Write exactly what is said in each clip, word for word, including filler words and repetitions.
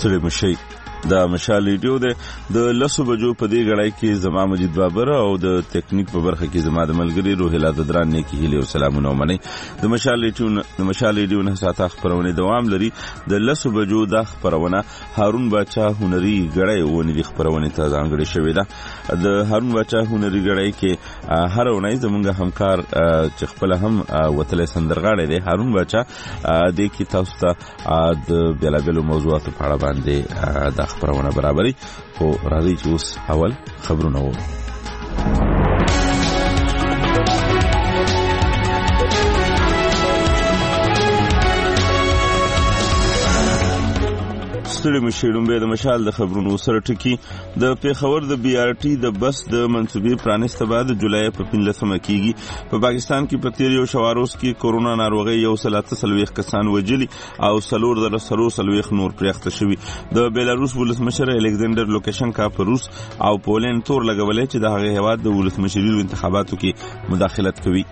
ستړي مشي. د مشال ریډیو د لسو بجو په دې غړای کې زما مجید بابر او د ټیکنیک په برخه کې زما د ملګری روحیلا ددران نه کې هلي او سلامونه ومني. د مشال ریډیو د مشال ریډیو نه ساته خبرونه دوام لري. د لسو بجو د خبرونه هارون باچا هنري غړای ونی د خبرونه ته ځانګړي شوې ده. د هارون باچا هنري غړای کې هر ونی زمونږ همکار چې خپل هم وتل سندرغاړي دی هارون باچا د کی تاسو ته د بلابلو موضوعاتو په اړه باندې د خبرونه برابرۍ خو راځي چې اوس اول خبرونه وو. ستړي مشي لومبه د مشال د خبرونو سره ټکی. د پیښور د بي آر ټي د بس د منصوبې پرانیسته بعد جولای په پنځلسمه کېږي. په پاکستان کې په تیر یو شواروز کې کورونا ناروغي یو سل اته څلوېښت کسان وجلي او څلور زره څلور څلوېښت نور پرېښته شوي. د بیلاروس ولسمشر الکساندر لوکاشنکا په روس او پولند تور لګولې چې د هغه هیواد د ولسمشري انتخاباتو کې مداخلت کوي.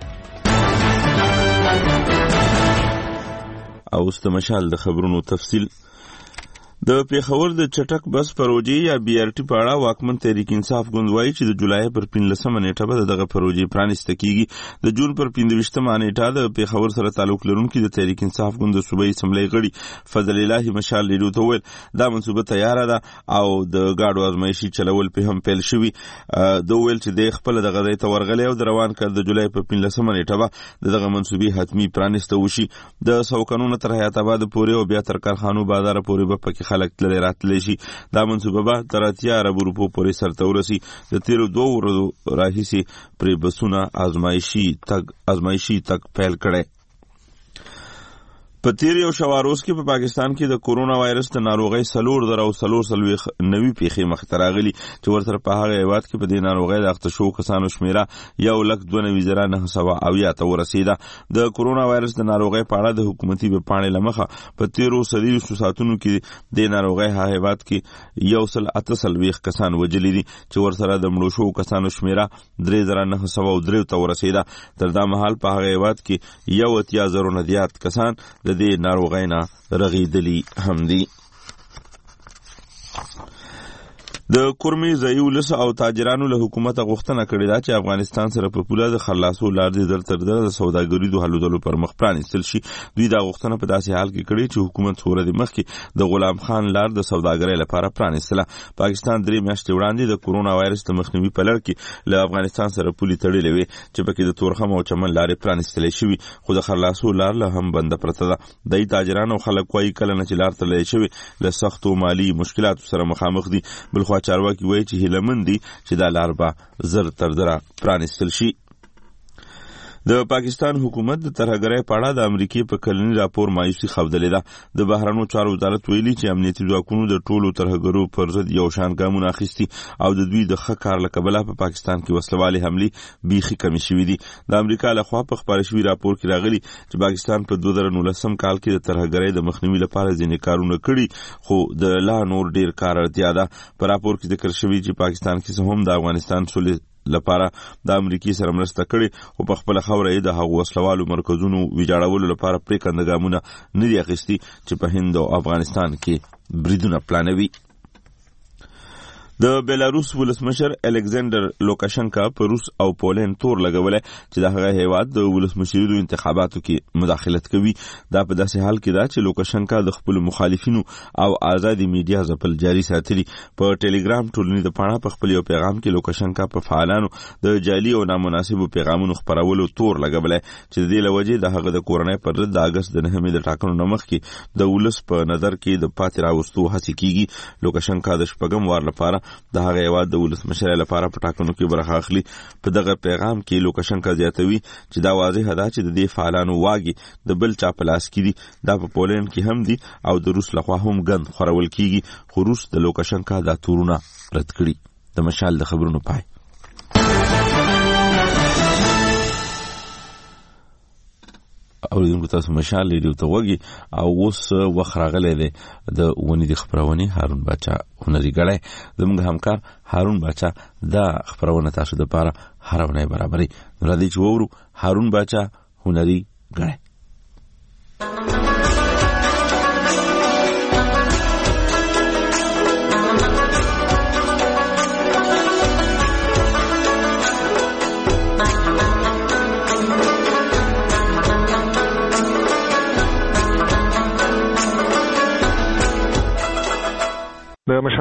او اوس د مشال د خبرونو تفصیل. د پیښور د چټک بس پروژې یا بي آر ټي په اړه واکمن تحریک انصاف ګوند وایي چې د جولای پر پنځلسمه نیټه به دغه پروژې پرانیسته کیږي. د جون پر پنځه نیټه د پیښور سره تعلق لرونکي د تحریک انصاف ګوند د صوبایي اسمبلی غړي فضل الله مشال ریډیو ته وویل دا منصوبه تیار ده او د گاډو ازمایشي چلول په هم پیل شوي. د ویل چې د خپل د غځای ته ورغلي او د روان کال د جولای پر پنځلسمه نیټه به دغه منصوبې حتمی پرانیسته وشي. د سو قانون تر حیات آباد پورې او بیا تر کارخانو بازار پورې به پکې خلک تللی راتلی شي. دا منصوبه به تر اتیا اربو روپو پورې سرته ورسي. د تیرو دوه ورځو راهیسې پرې بسونه ازمایشي تګ ازمایشي تګ پیل کړی. په تیر یو شواروز کې په پاکستان کې د کورونا وایرس د ناروغۍ څلور زره او څلور څلوېښت نوي پیښې مخته راغلي چې ورسره په هغه هیواد کې په دې ناروغۍ د اخته شوو کسانو شمیره یو لک دوه نوي زره نهه سوه اویا ته ورسېده. د کورونا وایرس د ناروغۍ په اړه د حکومتي ویبپاڼې له مخه په تیرو څلوېښتو ساعتونو کې د ناروغۍ هغه هیواد کې یو سل اته څلوېښت کسان وجلي دي چې ورسره د مړو شوو کسانو شمیره درې زره نهه سوه او درې ته ورسېده. تر دا مهال په هغه هیواد کې یو اتیا زرو نه زیات کسان د دې ناروغۍ نه رغېدلي هم دي. د کورمي ځایي ولس او تاجرانو له حکومته غوښتنه کړې ده چې افغانستان سره په پوله د خلاصو لار دې در تر دره د سوداګریزو هلو ځلو پر مخ پرانیستل شي. دوی دا غوښتنه په داسې حال کې کړې چې حکومت څو ورځې مخکې د غلام خان لار د سوداګرۍ لپاره پرانیستله. پاکستان درې میاشتې وړاندې د کورونا وایرس د مخنیوي په لړ کې له افغانستان سره پولې تړلې وې چې پکې د تورخم او چمن لارې پرانیستلې شوي خو د خلاصو لار له هم بنده پرته ده. دای تاجران او خلک وایي کله نه چې لار تړلې شوې له سختو مالي مشکلاتو سره مخامخ دي. بلخوا چارواکي وایي چې هیله مند دي چې دا لار به زر تر زره پرانیستل شي. د پاکستان حکومت د ترهګرۍ په اړه د امریکای په کلنی راپور مایوسي ښودلې ده. د بهرنیو چارو وزارت ویلي چې امنیتي ځواکونو د ټولو ترهګرو پر ضد یو شان ګامونه اخیستي او د دوی د ښه کار له کبله په پاکستان کې وسلوالې حملې بیخي کمې شوي دي. د امریکا لخوا په خپاره شوي راپور کې راغلي چې پاکستان په دوه زره نولسم کال کې د ترهګرۍ د مخنیوي لپاره ځینې کارونه کړي خو د لا نور ډیر کار اړتیا ده. په راپور کې ذکر شوي چې پاکستان کې هم د افغانستان سولې لپاره د امریکای سره مرسته کړې او په خپل خوره د هغو وسلوالو مرکزونو ویجاړولو لپاره پریکنده ګامونه نه دي اخیستي چې په هند او افغانستان کې بریدونه پلانوي. د بیلاروس ولسمشر الکساندر لوکاشنکا په روس او پولند تور لګولې چې د هغه هیواد د ولسمشري انتخاباتو کې مداخلت کوي. دا په داسې حال کې ده چې لوکاشنکا د خپل مخالفینو او آزادي میډیا ځپل جاري ساتلي. په ټلګرام ټولنیز پاڼه په خپل یو پیغام کې لوکاشنکا په فعالانو د جعلي او نامناسبو پیغامونو خپرولو تور لګولې چې د دې لوجې د هغه د کورنۍ پر ضد د اگست د نهمې د ټاکنو نه مخکې د ولس په نظر کې د پاتې راوستو هڅې کیږي. لوکاشنکا د شپږم وار لپاره د هغه هیواد د ولسمشر لپاره په ټاکنو کې برخه اخلي. په دغه پیغام کې لوکاشنکا زیاتوي چې دا واضح ده چې د دې فعالانو واګي د بل چا په لاس کې دي. دا په پولند کې هم دي او د روس لخوا هم ګند خورول کیږي خو روس د لوکاشنکا دا تورونه رد کړي. د مشال د خبرونو پای. اوریدونکو تاسو مشال ریډیو ته وګي او اوس وخت راغلی دی د ونې د خبرونې هارون باچا هنري غړی زموږ همکار هارون باچا دا خبرونه تاسو د پاره هر ونه برابرۍ نو راځي چې وورو هارون باچا هنري غړی.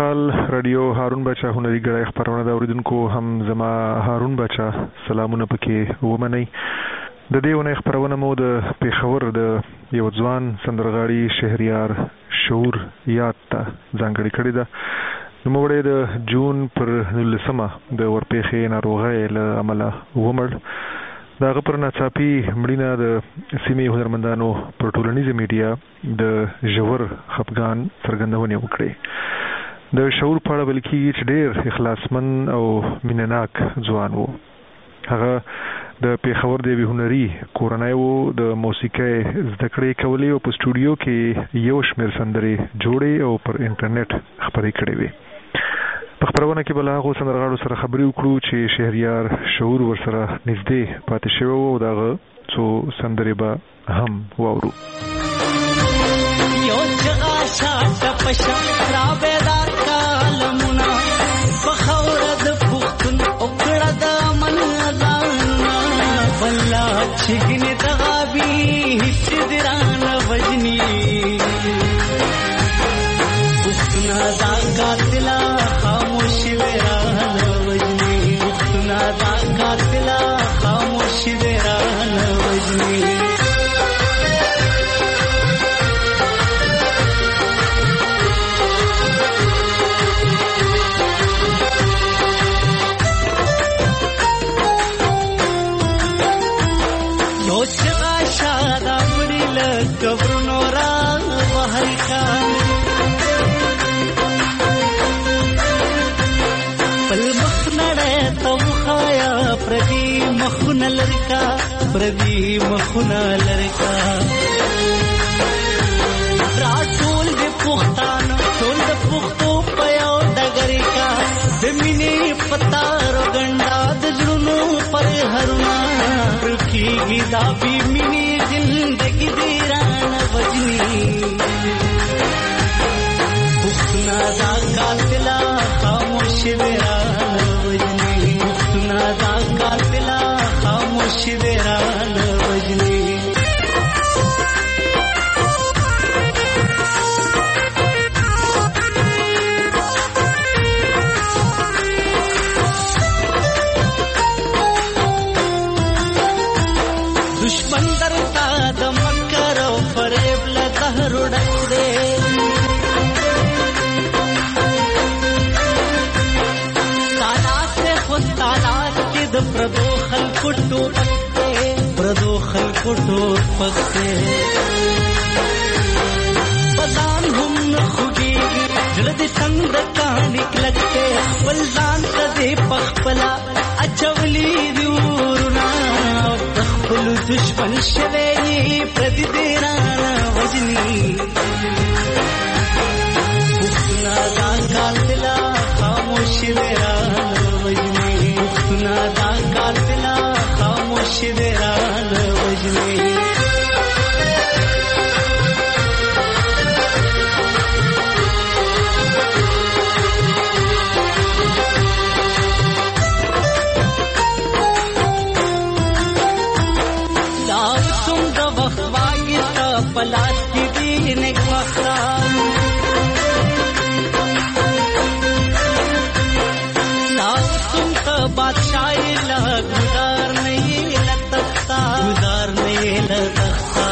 خال رادیو هارون بچا هنري ګړی خبرونه دا اوریدونکو هم زما هارون بچا سلامونه پکې ومنئ. د دې ونې خبرونه مو د پیښور د یو ځوان سندرغاړي شهریار شعور یاد ته ځانګړې کړې ده. نوموړی د جون پر نولسمه د ورپېښې ناروغۍ له امله ومړ. د هغه پر ناڅاپي مړینه د سیمې هنرمندانو پر ټولنیزه میډیا د ژور خفګان څرګندونې وکړې. د شعور په اړه ویل کېږي چې ډېر اخلاصمن او مینهناک ځوان و. هغه د پیښور د یوې هنري کورنۍ و. د موسیقۍ زده کړې کولې او په سټوډیو کې یو شمېر سندرې جوړې او پر انټرنیټ خپرې کړې وې. په خبرونه کې به له هغو سندرغاړو سره خبرې وکړو چې شهریار شعور ورسره نږدې پاتې شوی و او د هغه څو سندرې به هم واورو. یو چغا شاته پشا را بیدار کالمونه په خوره د پښتون وکړه د من ځانه والله چې ګنې تغابي هیڅ درانه وجني پښتونه دا قاتله خاموش ورانه وجني پښتونه دا قاتله خاموش ورانه وجني. کبرونو را بحر کا پل مخنړه تو خایا پردي مخن لرکا پردي مخن لرکا را ټول د پښتان ټول د پښتو پيو ډګر کا زميني پتا رګندا د زړونو پر هرنا رکیږي دا بي ميني زندگی دیران وجنی پښتنا دا قاتلا خاموش وران وجنی پښتنا دا قاتلا خاموش وران وجنی. دشمن درتا د مکر او فریب له زهر ډک دی سالات سے خود سالات کې د پردو خلکو ټوټک دی پردو خلکو ټوټک دی بزان هم نه خوږېږي زړه دې څنګه کاڼي کلک دی خپل ځان ته دې پخپله اچولي دي ورونه خپل دشمن شوی پردي دیرانه وجني پښتنا دا قاتله خاموش ورانه وجني پښتنا دا قاتله خاموش ورانه وجني. پلاس کی دین ایک مخرام ناو تم کا بادشاہی لہ گزار نہیں لتختا گزار نہیں لتختا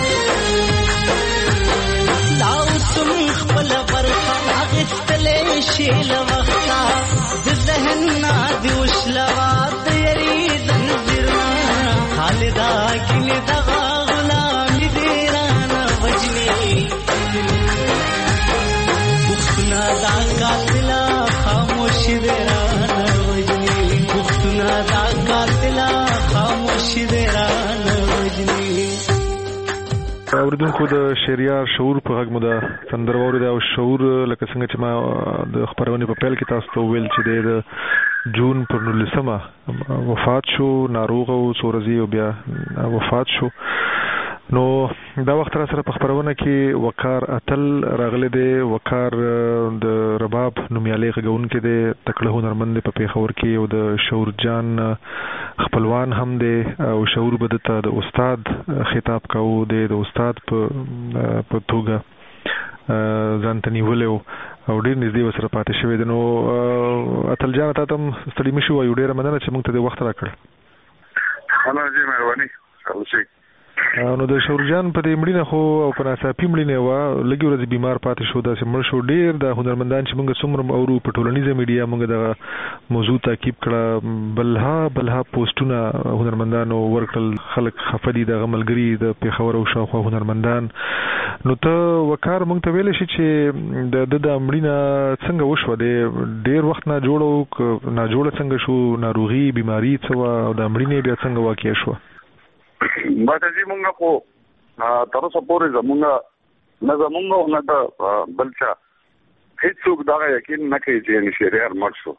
ناو تم خپل برخا اغستلے شیل وقتا ذہن نا دیوش لوات یری زنزرنا خالدہ کل دغا پښتنا دا قاتله خاموش ورانه وجني پښتنا دا قاتله خاموش ورانه وجني. اوریدونکو د شهریار شعور په غږ مو د سندره واورېده او شعور لکه څنګه چې ما د خبرونې په پیل کې تاسو ته وویل چې دی د جون پر نولسمه وفات شو، ناروغ و څو ورځې او بیا وفات شو. نو دا وخت را سره په خبرونه کې وقار اتل راغلی دی. وقار د رباب نومیالی غږونکی دی، تکړه هنرمند دی په پیښور کې او د شعور جان خپلوان هم دی او شعور به دته د استاد خطاب کاوه، دی د استاد په په توګه ځان ته نیولی و او ډیر نږدې وسره پاتې شوی دی. نو اتل جان تاسو هم ستړي مشو یو ډیر مننه چې موږ ته د وخت راکړ. انا جی مهرباني خلاصي. نو د شورجان په دې مړینه خو او په ناڅاپي مړینه و لږ ورځې بیمار پاتې شو، داسې مړ شو. ډیر د هنرمندان چې موږ څومره اورو په ټولنیزه میډیا موږ د موضوع تعقیب کړه، بلها بلها پوسټونه هنرمندانو ورکړل، خلک خفه دي دغه ملګري د پیښور او شاوخوا هنرمندان. نو ته وکار موږ ته ویلی شي چې د د مړینه څنګه وشوه؟ د ډیر وخت نه جوړو نه جوړه څنګه شو، ناروغي بیماری څه وه او د مړینې بیا څنګه واقع شوه؟ باته جی مونږه خو تر اوسه پورې زمونږ نه زمونږ او نه د بل چا هیڅوک دغه یقین نه کوي چې شهریار مړ شو.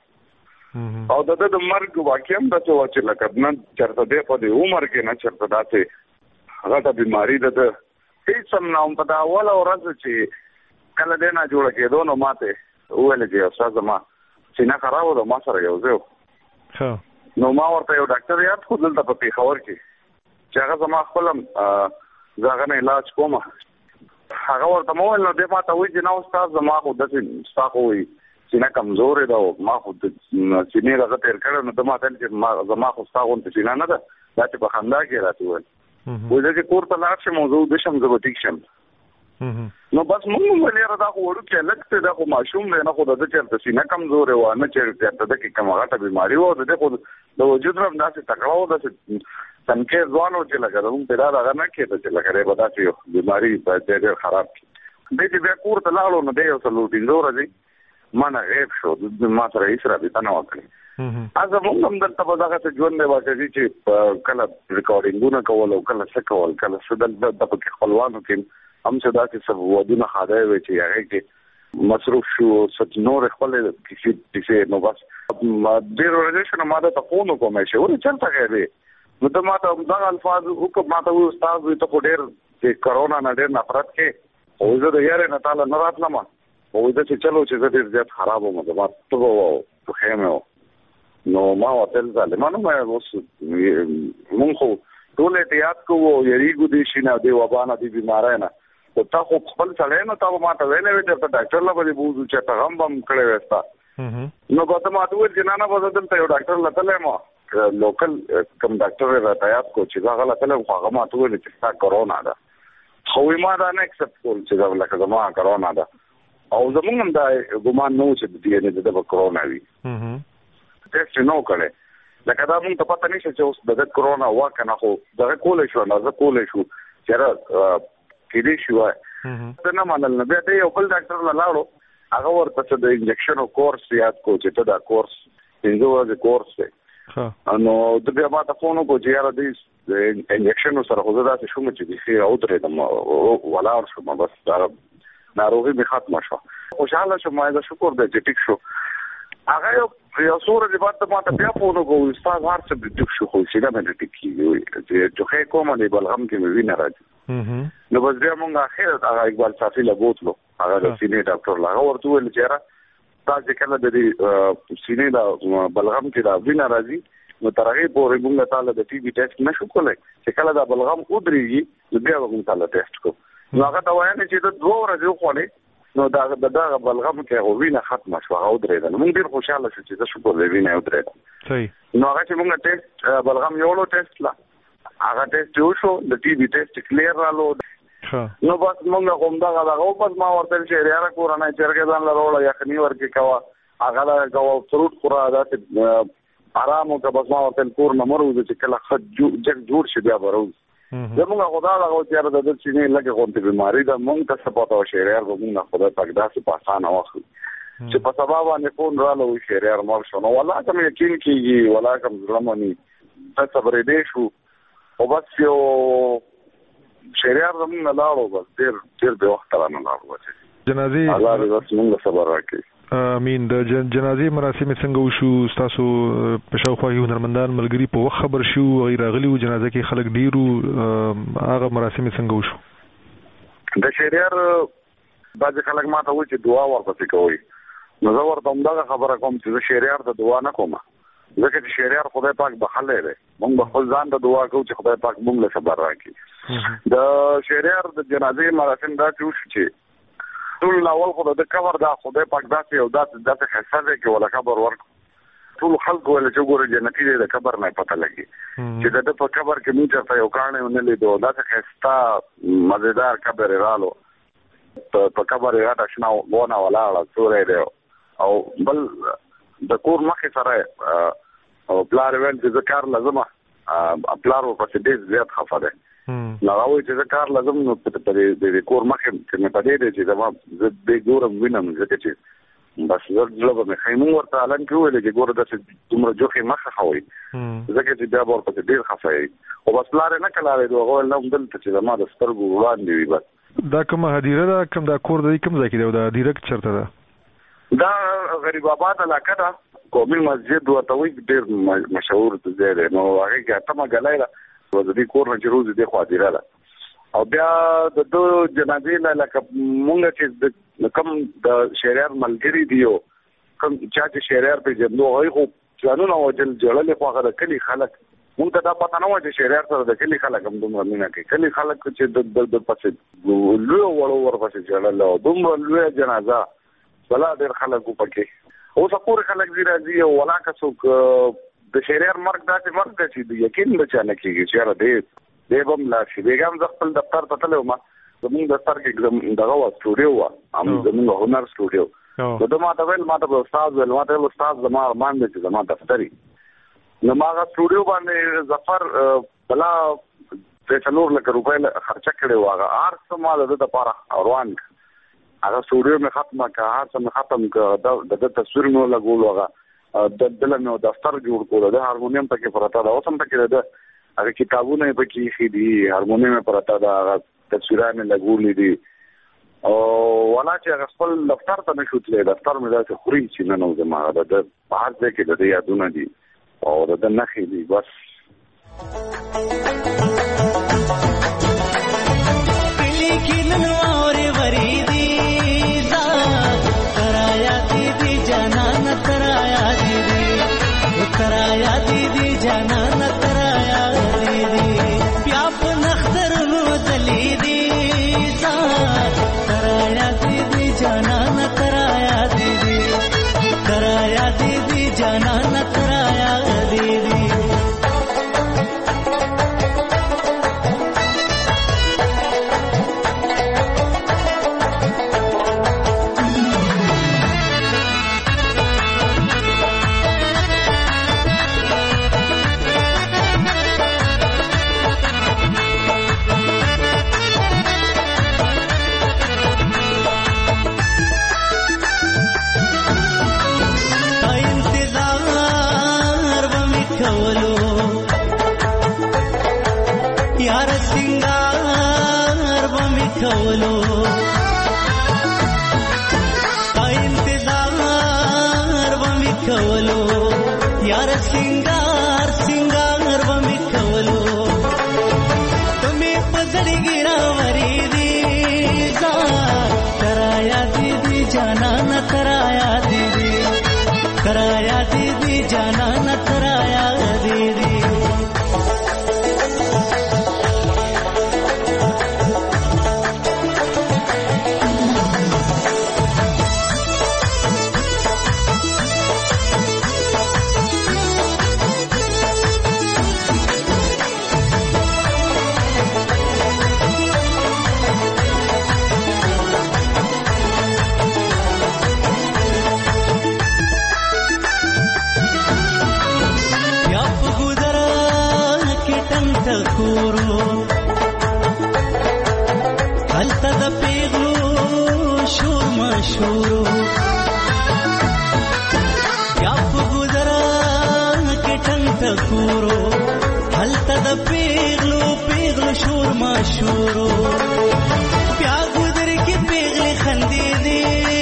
او د د مرګ واقع هم داسې وه چې لکه نه چېرته دی په دې عمر کې نه چېرته داسې غټه بیماري ده د هیڅ هم نه هم په دا اوله ورځ چې کله دی نه جوړه کېدو نو ما ته وویل چې استاد زما سینه خراب ده، ما سره یو ځای و. نو ما ورته یو ډاکټر یاد کړو دلته په پېښور کې چې هغه زما خپل هم زه هغه نه علاج کوم. هغه ورته مو ویل نو دی ما ته وایي چې نه استاد زما خو داسې ستا خو وایي سینه کمزورې ده او ما خو د سینې دغه تېر کړی. نو ده ما ته ویل چې زما خو ستا غوندې سینه نه ده، دا چې په خندا کې راته وویل وایي زه چې کور ته لاړ شم او زه ویده شم زه به ټیک شم. نو بس موږ هم ویل یاره دا خو وړوکی هلک دی، دا خو ماشوم دی، نه خو د ده چېرته سینه کمزورې وه نه چېرته ده کې کومه غټه بیماري وه. د ده خو د وجود هم داسې تکړه و، داسې تنکې ځوان و چې لکه زموږ پې دا دغه نه کېده چې لکه دی به داسې یو بیماري دی ډېر خراب کړي. دی چې بیا کور ته لاړو نو دی یو څلور پنځه ورځې ما نه غیب شو، ما سره هېڅ رابطه نه وه کړې. زموږ هم دلته به دغسې ژوند دی واقعي چې کله ریکارډینګونه کول او کله څه کول، کله څه دلته پکې خپلوانو کې هم څه داسې څه ودونه خاده وې چې هغې کې مصروف شو څه نورې خپلې کیسې پیسې. نو بس ډېر ورځې شو نو ما درته فون وکړم چې ولې چېرته غیبې؟ نو ته ما ته دغه الفاظ وکړه، ما ته وایي استاد وایي ته خو ډېر چې کرونا نه ډېر نفرت کې او زه د یارې نه تاله نه راتلم. وایي داسې چلو چې زه ډېر زیات خراب وم، زما تبه وه او پښې مې وه. نو ما ورته ویل ظالمانو مې اوس مونږ خو ټول احتیاط کوو او یېرېږو دې شي نه دې وبا نه دې بیمارۍ نه. خو تا خو خپل سړی نو تا به ما ته ویلی وې چې ته ډاکټر له به دې بوځو چېرته غم به م کړی وې ستا. نو به ته ما ته وویل چې نه نه به زه دلته یو ډاکټر له تلی یم لوکل کوم ډاکټر یې راته یاد کړو چې زه هغه له تلی خو هغه ما ته وویل چې ستا کرونا ده. خو وایي ما دا نه اکسپټ کول چې دا لکه زما کرونا ده او زمونږ هم دا ګمان نه و چې د دې نه د ده به کرونا وي. ټیسټ یې نه و کړی، لکه دا مونږ ته پته نه شته چې اوس د ده کرونا وه که نه، خو دغه کولی شو اندازه کولی شو چې یاره کېدای شي وایي. ته نه منل. نو بیا دی یو بل ډاکټر له لاړو، هغه ورته څه د انجکشنو کورس یاد کړو چې ته دا کورس پنځه ورځې کورس دی. نو ده بیا ما ته فون وکړو چې یاره دوی انجکشنو سره خو زه داسې شوم چې بیخي راودرېدم ولاړ شوم، بس دا ناروغي مې ختمه شوه. خوشحاله شوم، ما یې شکر دی چې ټیک شو. هغه یو یو څو ورځې بعد ته ما ته بیا فون وکړو استاد هر څه مې ټیک شو خو سینه مې نه ټیک کېږي چې ټوخی کوم دی بلغم کې مې وینه راځي. نو بس بیا مونږ اخر هغه اقبال صافي له بوتلو هغه د سینې ډاکټر له هغه ورته وویل چې یاره تا چې کله د دې سینې د بلغم کې دا وینه راځي نو تر هغې پورې مونږ تا له د ټي بي ټیسټ نه شو کولی چې کله دا بلغم ودرېږي نو بیا به مونږ تا له ټیسټ کوو. نو هغه ته ویل چې د دوه ورځې وخوړې نو دا د دغه بلغم کې هغه وینه ختمه شوه، هغه ودرېده. نو مونږ ډېر خوشحاله شو چې زه شکر دی وینه یې ودرېده. نو هغه چې مونږ ټیسټ بلغم یوړو ټیسټ لا هغه ټیسټ یې وشو، د ټي بي ټیسټ کلیر رالو. نو بس مونږ خو همدغه دغه بس ما ورته ویل چې یاره کورنۍ چرګې ځان له راوړه یخني ورکې کوه، هغه له کوه فروټ خوره، داسې آرام وکړه. بس ما ورته ویل کور نه مه روځه چې کله ښه جګ جوړ شي بیا به روځ. زمونږ خو دا دغه چې یاره د ده سینې لږې غوندې بیماري ده، مونږ ته څه پته وه شهریار به مونږ نه خدای پاک داسې په اسانه واخلي چې په سبا باندې فون راله وایي شهریار مړ شو. نو ولا که مې یقین کېږي ولا که مې زړه مني ته صبرېدی شو. خو بس یو شهریار زمونږ نه لاړو، بس ډېر ډېر بې وخته رانه لاړو. جنازې الله دې بس مونږ له صبر راکړي. امین. د جنازې مراسم څنګه وشو؟ ستاسو په شاوخوا کې هنرمندان ملګري په وخت خبر شو هغوی راغلي وو؟ جنازه کې خلک ډېر وو، هغه مراسم څنګه وشو؟ د شهریار بعضې خلک ما ته وایي چې دعا ورپسې کوئ. نو زه ورته همدغه خبره کوم چې زه شهریار ته دعا نه کوم، ځکه چې شهریار خدای پاک بخښلی دی. مونږ به خپل ځان ته دعا کوو چې خدای پاک مونږ له صبر راکړي. د شهریار د جنازې مراسم داسې وشو چې ټول اول خو د کور دا خدای پاک داسې او داسې داسې خسته دی کې ولا قبر ورک ټول خلکو ول چې ګوره جنتی دی د قبر نه پته لګي چې د په قبر کې موږ ته یو کانه نه لیدو داسې خسته مزیدار قبر رالو په قبر یې راټ شنو غونه ولاړه سورې دی او بل د کور مخې سره او پلار ویل چې کار لازمه پلار په څه ډېر زیات خفه ده نو راوي چې کار لازم نو په دې کور مخه چې مې پدې دي چې زما زه دې ګورم وینم ځکه چې بس زه ځلوب مې خیمون ورته اعلان کړو چې ګوره د دومره جوخي مخه خوي ځکه چې بیا ورته ډېر خفه وي او بس لار نه کلاوي دوه نو دلته چې زما د سترګو وړاندې وي بس دا کومه هدیره ده کوم دا کور د کوم ځای کې دی دا هدیره چرته ده دا غریب آباد علاقه ده قومي مسجد ورته وي ډېر مشهور ځای دی نو هغه کې اتمه ګلای ده د دې کور نه چې روز دې خو هدیره ده او بیا د دو جنازې نه لکه مونږ چې کم د شهریار ملګری دیو کم چا چې شهریار په جنو هغه خو ځانونه وجل جوړل خو هغه کلی خلک مونږ ته دا پته نه و چې شهریار سره د کلی خلک هم دومره مینه کوي کلی خلک چې د د پسې لوی وړو ور پسې جوړل او دومره لوی جنازه بلا ډېر خلک وپکې اوس پور خلک دی راځي او ولا کڅوک د شهریار مرګ داسې مرګ دی چې یقین به چا نه کېږي چې یاره دی دی به هم لاړ شي بیګا هم زه خپل دفتر ته تللی وم زمونږ دفتر کې دغه وه سټوډیو وه هم زمونږ هنر سټوډیو نو ده ما ته ویل ما ته به استاد ویل ما ته ویل استاد زما ارمان دی چې زما دفتر وي نو ما هغه سټوډیو باندې ظفر بلا درې څلور لکه روپۍ خرچه کړې وه هغه هر څه ما د ده دپاره روان هغه سټوډیو مې ختمه کړه هر څه مې ختم کړه د ده تصویر مې ولګولو هغه د دله مې دفتر جوړ کړو د هارمونیم پکې پرته ده اوس هم پکې ده هغه کتابونه یې پکې ایښي دي هارمونیم یې پرته ده هغه تصویران یې لګولي دي او ولا چې هغه خپل دفتر ته نه شو تللی دفتر مې داسې خوري چې نه نو زما د ده په هر ځای کې د ده یادونه دي او د ده نښې دي بس ترایا دیدی جانان ترایا دیدی پیاپ نختر نو دلیدی ترایا دیدی جانان ترایا دیدی ترایا دیدی جانان ترایا دیدی सिंगार सिंगार बमी कवलो तुम्हें पजड़ी गिरावरी दी कराया दीदी जाना न कराया दीदी कराया दीदी जाना न कराया दीदी کورو هلته د پیغلو پیغلو شور ما شورو بیا ګذر کې پیغلې خندې دي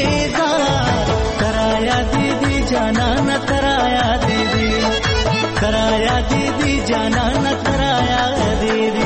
ترایا دیدی جانا نه ترایا دیدی ترایا دیدی جانا نه ترایا دیدی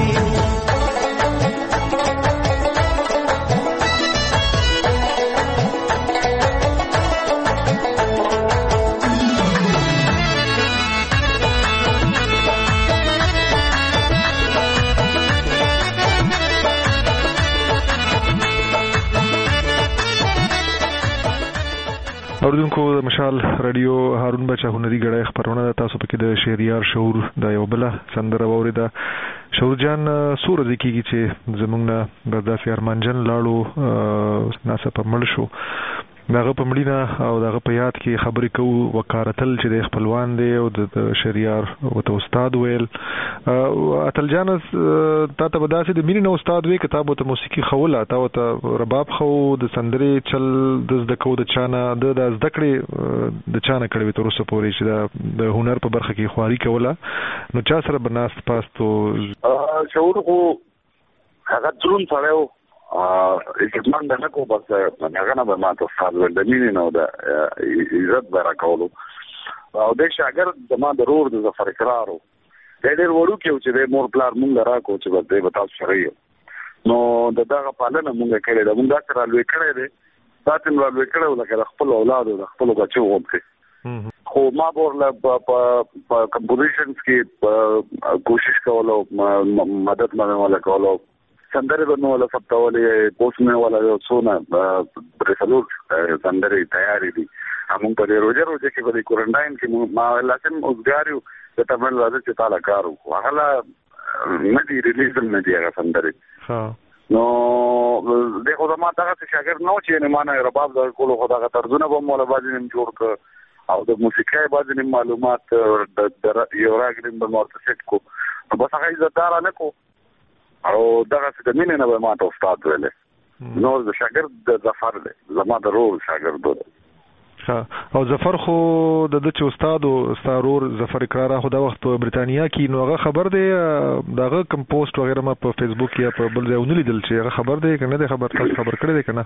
اوریدونکو د مشال رادیو هارون بچا هنري غړای خبرونه تاسو پکې د شهریار شعور د یو بل سندره ووریده. شعور جان سور د کیږي چې زمونږ نه برداشت ارمانجن لاړو ناسه په مړ شو. داغه په مړینه او داغه په یاد کې خبرې کوو وکارتل چې د خپلوان دی او د شهریار وته استاد ویل. اتل جان تا ته بداسه د مینې نو استاد وی کتاب ته موسیقي خوله تا ته رباب خو د سندرې چل د زده کو د چانه د د زده کړې د چانه کړې تر اوسه پورې چې د هنر په برخه کې خواري کوله. نو چا سره بناست پاستو شعور خو هغه درون سره اجتماع نه کو بس هغه نه به ماته استاد ول د مینې نو د عزت برکولو او د شاګرد د ما ضرور د ظفر اقرارو د ډېر وړو کې چې د مور پلار مونږ راکو چې به د تاسو سره نو د دغه پالنه مونږ کړې ده مونږ سره لوي کړې ده ساتم را لوي کړو لکه خپل اولاد او خپل بچو وګورئ. خو ما ورله په کمپوزیشنز کې کوشش کولو مدد مې ولا کولو سندره بنو ولا فتاولې پوس مې ولا یو څونه پرسلور سندره تیاری دي همون په روزه روزه کې په کورنټاین کې ما لازم اوسګاریو د تمل راځي چې تعالی کارو هغه نه دی ریلیز نه دی هغه سندره ها نو دغه ما دغه شاګرد نو چې نه مانه رباب د کولو خدای ترجمه به مولا باندې نیم جوړ ک او د موسیقي باندې معلومات د یو راګریم د مورتسټ کو بس هغه عزتدار نه کو او دغه څه د مینې نه به ماته استاد ویلې نو د شاګرد د ظفر دی زما د رول شاګرد دی. او ظفر خو د د چې استاد او ستارور ظفر اقرار خو د وخت په بریتانیا کې نو هغه خبر دی دغه کمپوسټ وغیرہ ما په فیسبوک یا په بل ځای ونی لیدل چې هغه خبر دی کنه د خبر تاسو خبر کړی دی کنه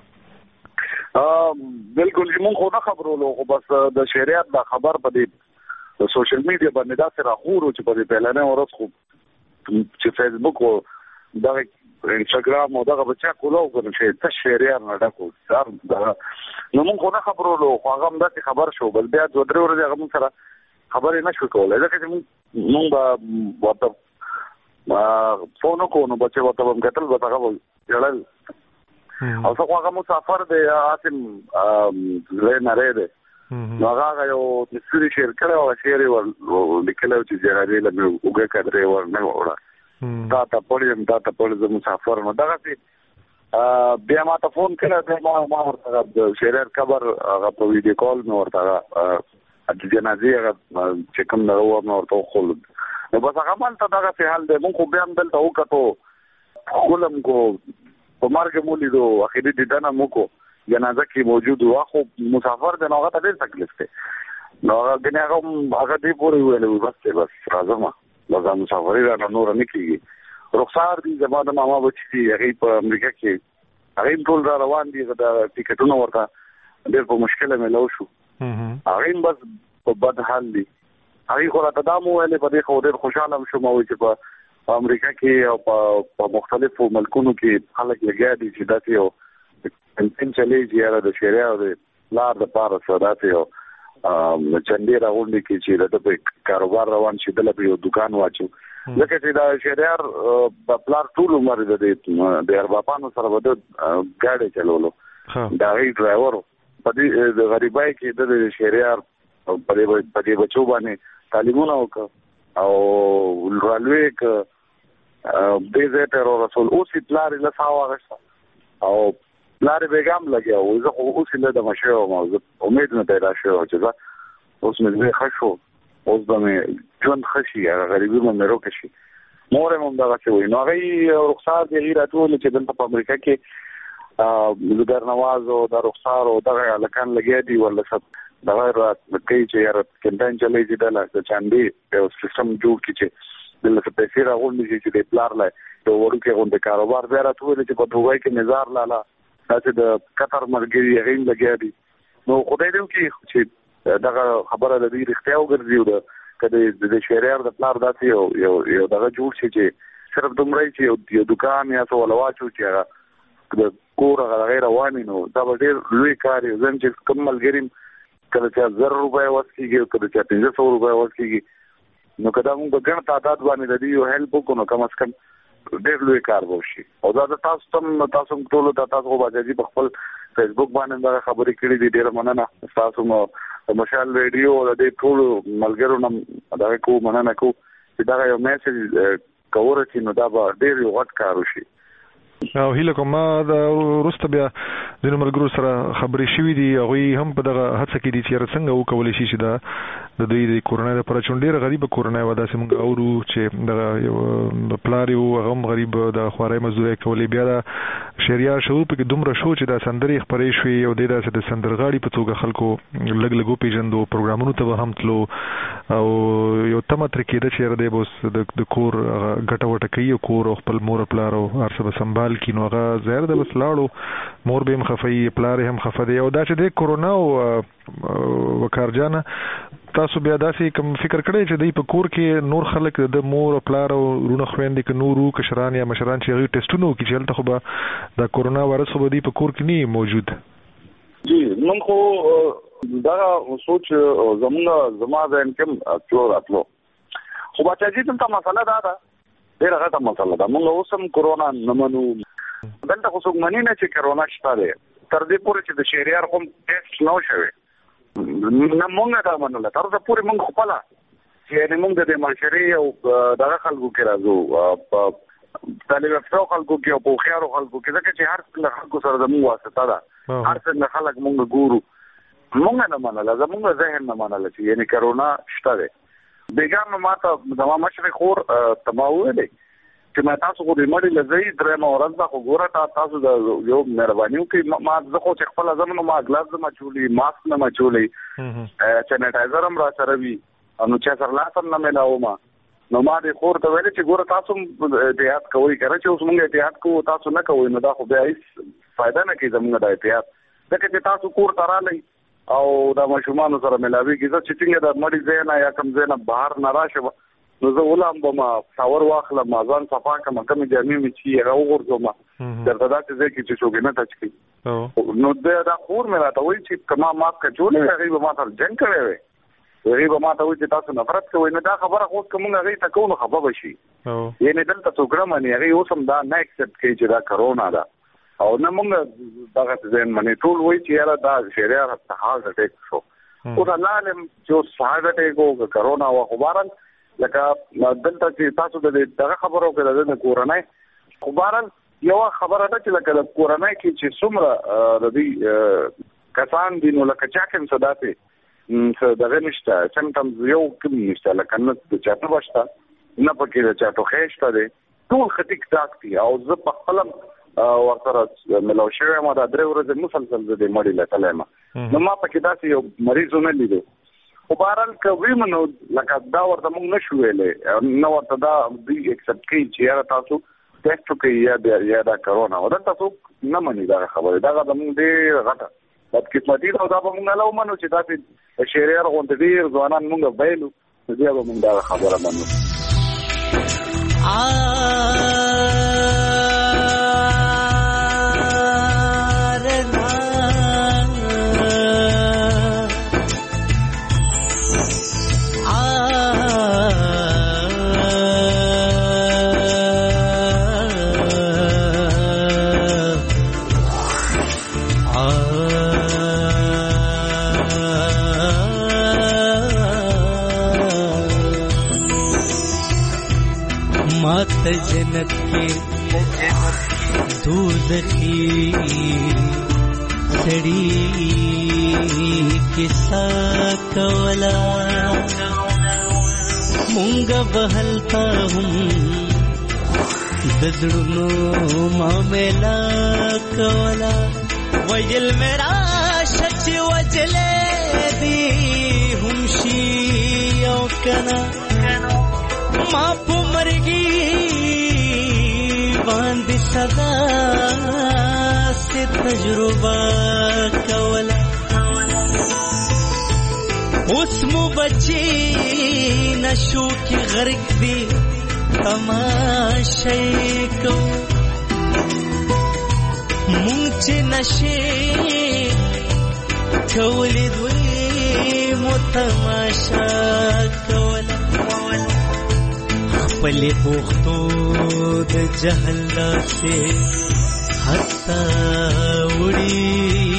ا بالکل موږ خو نه خبرولو خو بس د شریعت د خبر په دې سوشل میډیا باندې دا سره غوړو چې په دې پهلنه ورځ خو چې فیسبوک او دا انستګرام او دغه بچا کولو غوښنه چې ته شریعت نه ډکو سر دا نو موږ نه خبرولو خو هغه هم دا خبر شو بل بیا دوه درې ورځې هغه سره خبرې نشو کولای ځکه چې موږ به وته فون کوو نو بچي وته هم کتل به هغه جړل او څو هغه مسافر دی اسیم زه نه لري نو هغه یو د سوري شیر کړه او شیر ور لیکلو چې جړاري له وګه کړې ور نه وړه دا ته پولیس دا ته پولیس مسافر نو دغه چې بیا ما ته فون کړه ما ما ورته د شهریر خبر هغه په ویډیو کال نو ورته د جنازې هغه چې کوم نو ورته خو نو بس هغه مال ته دغه په حال دی مونږ خو بیا هم دلته وکړو خولم کو په مرګ مولې دو اخیری دي دنه مو کو جنازه کې موجود و خو مسافر دی نو هغه ته ډېر تکلیف دی نو هغه دنه هغه دې پورې ویلې بس بس راځم لږه مسافرې را نور نه کیږي رخصار دي زموږ ماما بچي هغه په امریکا کې هغه ټول را روان دي د ټیکټونو ورته ډېر په مشکله ملو شو هغه بس په بد حال دي هغه خو راته دا مو ویلې په دې خو ډېر خوشاله شوم او چې په امریکا کې او په مختلفو ملکونو کې خلک لګیا دي چې داسې یو کمپین چلېږي یاره د شریعه او د لار د پاره څه داسې یو چندې راغونډې کې چې د کاروبار روان شي دلته په یو دکان واچو لکه چې دا شهریار په پلار ټول عمر د د اربابانو سره بده ګاډي چلولو دا غي ډرایور په دې د غریبای کې د شهریار په دې بچو باندې تعلیمونه وکړ او رالوي ک دې زه ته رسول او سي پلار له ساوه او لارې بیګام لګیا او زه خو اوس له د مشه او موضوع امید نه پیدا شو چې دا اوس مې خشو اوس به مې ژوند خشي هغه غریبي مې روکه شي مور هم دا څه وي نو هغه رخصار دی راټول چې دلته په امریکا کې زګر نواز او د رخصار او دغه الکان لګیا دي ولا څه دا رات کوي چې یاره کمپاین چلې دي د چاندي یو سیستم جوړ کړي چې دلته پیسې راغونډي چې د پلار لای د ورکه غونډه کاروبار بیا راټول چې په دوی کې نظر لاله چې د قطر مرګري هغه لګیا دي نو خدای دې کې چې دغه خبره د دې اختیار وګرځي او کله د شهريار د پلار داسې یو یو یو دغه جوړ شي چې صرف دومره چې یو دکان یا څه ولواچو چې د کور غیر رواني نو دا ډېر لوی کار دی ځکه چې کوم ملګری کله چې زر روپۍ ورکړي کله چې پنځه سوه روپۍ ورکړي نو کله موږ ګڼ تعداد باندې د دې یو هیلپ وکړو کم از کم ډېر لوی کار وشي او دا تاسو تم تاسو ټول ته تاسو باندې په خپل فیسبوک باندې دا خبرې کړې دي. ډېر مننه تاسو مو مشال ریډیو د دې ټول ملګرو نم دا کو مننه کو چې دا یو میسج کوور چې نو دا به ډېر یو غټ کار وشي. او هیله کوم ما د وروسته بیا ځینو ملګرو سره خبرې شوي دي، هغوی هم په دغه هڅه کې دي چې څنګه وکولی شي چې دا د دوی د کورنۍ دپاره چې ډېره غریبه کورنۍ وه، داسې مونږ اورو چې دغه یو پلار یو هغه هم غریب د خوارۍ مزدورۍ کولې، بیا د شهریار شعور پکې دومره شو چې دا سندرې خپرې شوې او دی داسې د سندرغاړي په توګه خلکو لږ لږ وپېژندو، پروګرامونو ته به هم تلو او یو تمه ترې کېده چې یاره دی به اوس د کور ګټه وټه کوي او کور او خپل مور پلار او هر څه به سنبال کی نو هغه ظاهر ده بس لاړو، مور به هم خفه وي، پلار هم خفه دی. او دا چې د کورونا او وکارجانه تاسو بیا داسې کوم فکر کړی چې دوی په کور کې نور خلک د مور او پلار او رونه خویندې که نورو کشران یا مشران چې هغوی ټسټونه وکړي چې هلته خو به دا کورونا وایرس خو به دوی په کور کې نه موجود؟ جی من خو دا سوچ زمونږ زما ذهن کې تلو راتلو، خو بچا جی دلته مسله دا ده، ډېره غټه مسله ده. موږ اوس هم کورونا نه منو، دلته خو څوک مني نه چې کورونا شته دی، تر دې پورې چې د شهریار کوم ټیسټ نه شوی نه مونږ دا منله، تر دې پورې مونږ خپله چې موږ د دې معاشرې او دغه خلکو کې راځو په طالب افرو خلکو کې او په هوښیارو خلکو کې، ځکه چې هر څه خلکو سره زموږ واسطه ده، هر څه خلک مونږ ګورو، مونږ نه منله، زموږ ذهن نه منله چې یعنې کورونا شته دی. بیګا ما ته زما مشرق خور تما ویلې چې ما تاسو خو دې مړی لځئ درېمه ورځ به خو ګوره تا تاسو د یو مهرباني وکړئ، ما زه خو چې خپله ځم نو ما ګلاس نه اچولی، ماسک نه اچولی، سینیټایزر هم را سره وي، نو چا سره لاس هم نه میلاوم. نو ما دې خور ته ویلې چې ګوره تاسو هم احتیاط کوئ، که نه چې اوس مونږ احتیاط کوو تاسو نه کوئ نو دا خو بیا هېڅ فایده نه کوي زمونږ د احتیاط، ځکه چې تاسو کور ته رالی او د ماشومانو سره ملاویږي. زه چې څنګه د مړي ځای نه یا کوم ځای نه بهر نه راشم نو زه ولامبم، شاور واخلم، ځان صفا کړم، کومې جامې مې چې هغه وغورځوم درته داسې ځای کې چې څوک یې نه ټچ کړي. نو دا خور مې راته وایي چې که ما ماسک اچولی وی هغوی به ما سره جنګ کړی وی، هغوی به ما ته وایي چې تاسو نفرت کوئ. نو دا خبره خو اوس که مونږ هغوی ته کوو نو خفه به شي، یعنې دلته څوک نه مني، هغوی اوس هم دا نه اکسپټ کوي چې دا کرونا ده او نه مونږ دغه ذهن مني. ټول وایي چې یاره دا شهریار هارټ اټیک شو، اوس الله علم چې اوس هارټ اټیک او کرونا وه، خو بهرحال لکه دلته چې تاسو د دغه خبرو کې د کورنۍ، خو بهرحال یوه خبره ده چې لکه د کورنۍ کې چې څومره د دوی کسان دي نو لکه چا کې هم څه داسې دغه نشته، سمټمز یو کوم نشته، لکه نه د چا ټوخه شته نه پکې د چا ټوخی شته دی، ټول ښه ټیک ټاک دي. او زه په خپله ورسره ملو شوی یم، دا درې ورځې مسلسل زه د مړي له تلی یم، نو ما پکې داسې یو مریض ونه لیدو. خو بهرحال که ویمه نو لکه دا ورته موږ نه شو ویلی، نه ورته دا دوی اکسپټ کوي چې یاره تاسو ټیسټ وکړئ یا دا کرونا و، دلته څوک نه مني دغه خبرې، دغه زموږ ډېر غټه بدقسمتي ده او دا به موږ نه ومنو چې داسې د شهریار غوندې ډېر ځوانان موږ بایلو، نو بیا به موږ دغه خبره منو. मात जन्नत के दूधखी सड़ी किस्सा कवला मुंगा बहलता हूँ दजड़नो मामेला कवला वजल मेरा सच वजले दी हमशी कना माप मरगी बांध सदा से तजुर्बा कवला उसमु बच्ची नशो की गर्क भी तमाशे को मुंचे नशे कवली दुई मुतमाशा कवला पले पोख्तो द जहला से हत्ता उड़ी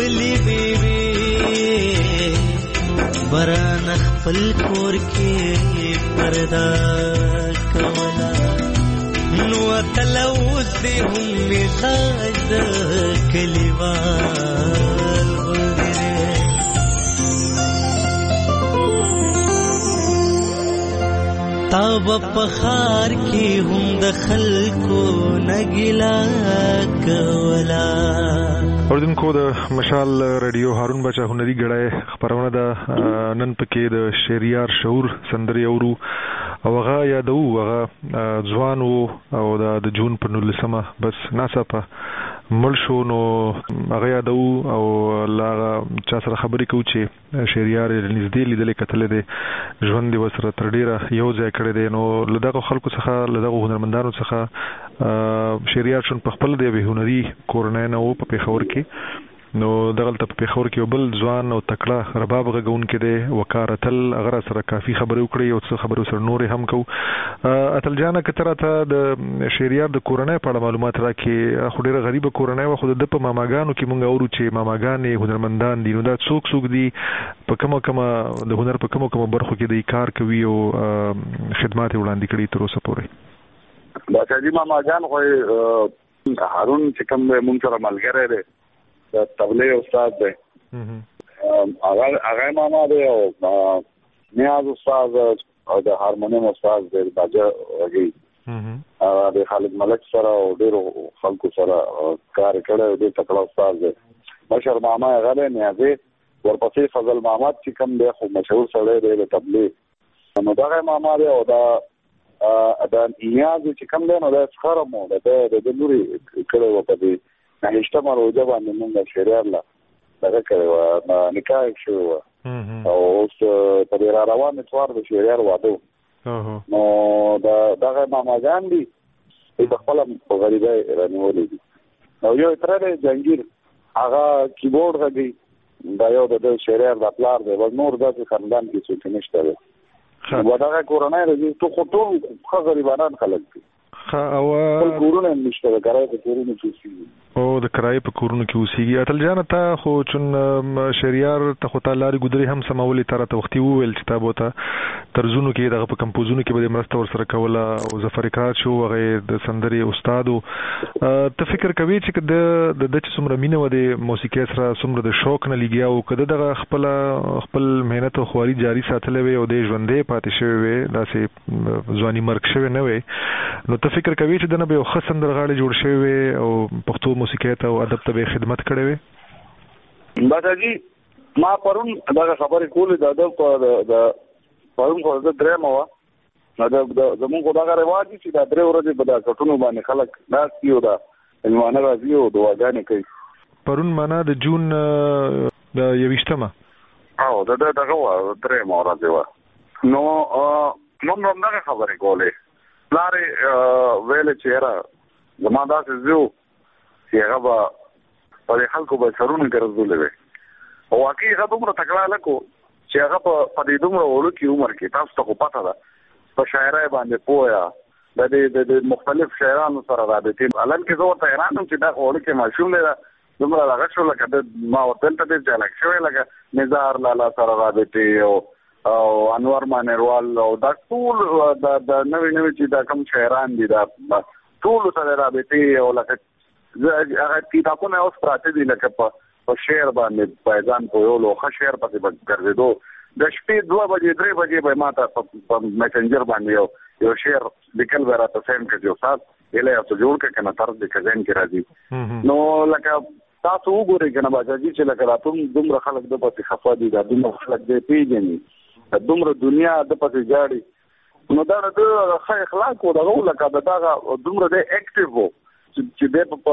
ویلی بیبي بران خپل کور کې پردا کولا نو تلوز دې هم مزاج د کلیوال غوندې تاب پخار کې هم د خلکو نګلا کولا. اوردونکو د مشال رادیو هارون بچا هنري غړای خبرونه ده نن پکې د شهریار شعور سندري اورو او هغه یادو هغه ځوان او د جون په نولسمه بس ناڅاپه مړ شو نو هغه یادو او لا چا سره خبرې کوي چې شهریار نږدې لیدلې کتلې ده ژوند دی وسره تر ډیره یو ځای کړی دی نو لدغه خلکو څخه لدغه هنرمندانو څخه شهریار شون په خپل دی هنري کورنۍ نه و په پیښور کې نو دغلته په پیښور کې یو بل ځوان او تکړه رباب غږونکی دی وکارتل هغه سره کافي خبرې وکړې او څه خبرې سره نورې هم کو. اتل جانه کتره ته د شهریار د کورنۍ په اړه معلومات راکې خو ډیره غریبه کورنۍ و خو د په ماماګانو کې مونږ اورو چې ماماګانې هنرمندان دي نو دا څوک څوک دي په کومه کومه د هنر په کومه کومه برخو کې د کار کوي او خدمات وړاندې کړي تر اوسه پورې. دا چې ماماګان خو هارون چې کوم مونږ سره ملګری دی د طبلې استاد دی هغه هغه ماما دی او نیاز استاد او د هارمونیم استاد دی باجه وږي او د خالد ملک سره او ډیرو خلکو سره کار کړی دی تکړه استاد دی. مشر ماما هغه دی نیازي ورپسې فضل محمد چې کوم دی خو مشهور سړی دی د طبلې نو دغه ماما دی او دا دا نیاز چې کوم دی نو دا څخه مو د د لوري کړو په دې نهشته مروجه باندې موږ شهریار لا دغه کړو نکاح شو او اوس په دې را روان اتوار د شهریار واده نو دا دغه ماماګان دي په خپل غریبای رانیولې دي او یو تر دې جنگیر هغه کیبورډ غږی دا یو د شهریار د پلار دی ول نور د خاندان کې څه نشته دی ودغه کورونای راځي تو خو ټول غریبانان خلک دي او کورونه نشته د کرای په کورونو کې اوسېږي او د کرای په کورونو کې اوسېږي. اتل جان ته خو چون شهریار ته خو تعالی ګدري هم سمولې تر ته وختي وویل چې تاسو ته ترزونو کې دغه په کمپوزونو کې به مرسته ور سره کوله او ظفر اکرات شو هغه د سندري استادو ته فکر کوي چې د د چې څومره مینه و د موسیقي سره څومره د شوق نه لګیا او کده دغه خپل خپل مهنت او خواري جاری ساتلې وي او د ژوندې پاتې شوی وي داسې ځواني مرګ شوی نه وي نو ته فکر کوي چې دنه به خو سندرغاړي جوړ شوی او پښتو موسیقي ته او ادب ته خدمت کړې وي. باجی ما پرون دا خبرې کولې د ادب د پرون خو د درې مو نه د زمونږ دا رواج چې دا درې ورځې په دا کټونو باندې خلک ناس کیو دا المانه راځي او دواګانې کوي. پرون معنا د جون د یوشتمه او دا دغه درې مو راځي نو نو نو دا خبرې کولې لارې ویل چیرې زماده زو چې هغه په خلکو به سرونه ګرځولې وي او واقعي هغه دومره تکړه لکو چې هغه په دې دومره وړو کې عمر کې تاسو ته پته ده په شاعرۍ باندې پوهه د دې د مختلف شاعرانو سره رابطې الان کې زه ورته حیران یم چې دا وړو کې ماشوم دی دومره هغه شو لکه ما ورته ته دې ځلک شوی لکه نزار لالا سره رابطې او او انور مانیروال او دا ټول د نوې نوې چې دا کوم شاعران دي دا ټول سره رابطې او لکه هغه کتابونه اوس پراته دي لکه په شعر باندې پایزان کویولو ښه شعر پسې ګرځېدو د شپې دوه بجې درې بجې به ما ته په میسنجر باندې یو یو شعر لیکل به راته سیم کړي او سات یې له تاسو جوړ کړه کنه تر دې کزین کې راځي نو لکه تاسو وګورئ کنه باجی چې لکه راتوم دومره خلک د پاتې خفا دي دا دومره خلک دې پیژني دومره دنیا د پاتې جاړي نو دا د ښه اخلاق او دغه لکه دا دومره دې اکټیو چې دې په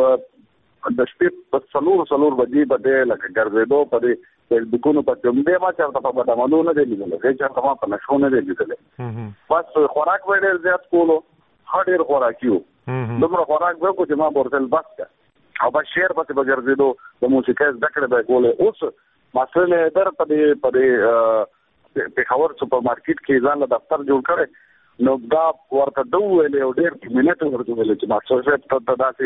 د شپې په څلور څلور بجې باندې لکه ګرځېدو په دې دکونو په کوم دې ما چرته په بدمنو نه دی لیدل هیڅ چرته ما په نشو نه دی لیدل بس خوراک وړل زیات کولو هډیر خوراکیو دومره خوراک وکړو چې ما ورتل بس او په شعر په ګرځېدو د موسیقي ذکر به کولې اوس مسله در په دې په دې په خبر سپر مارکیټ کې ځان له دفتر جوړ کړي نو دا ورته دوه ویلې او ډېر منټ ورته ویلې چې ماستر شپ ته داسې یو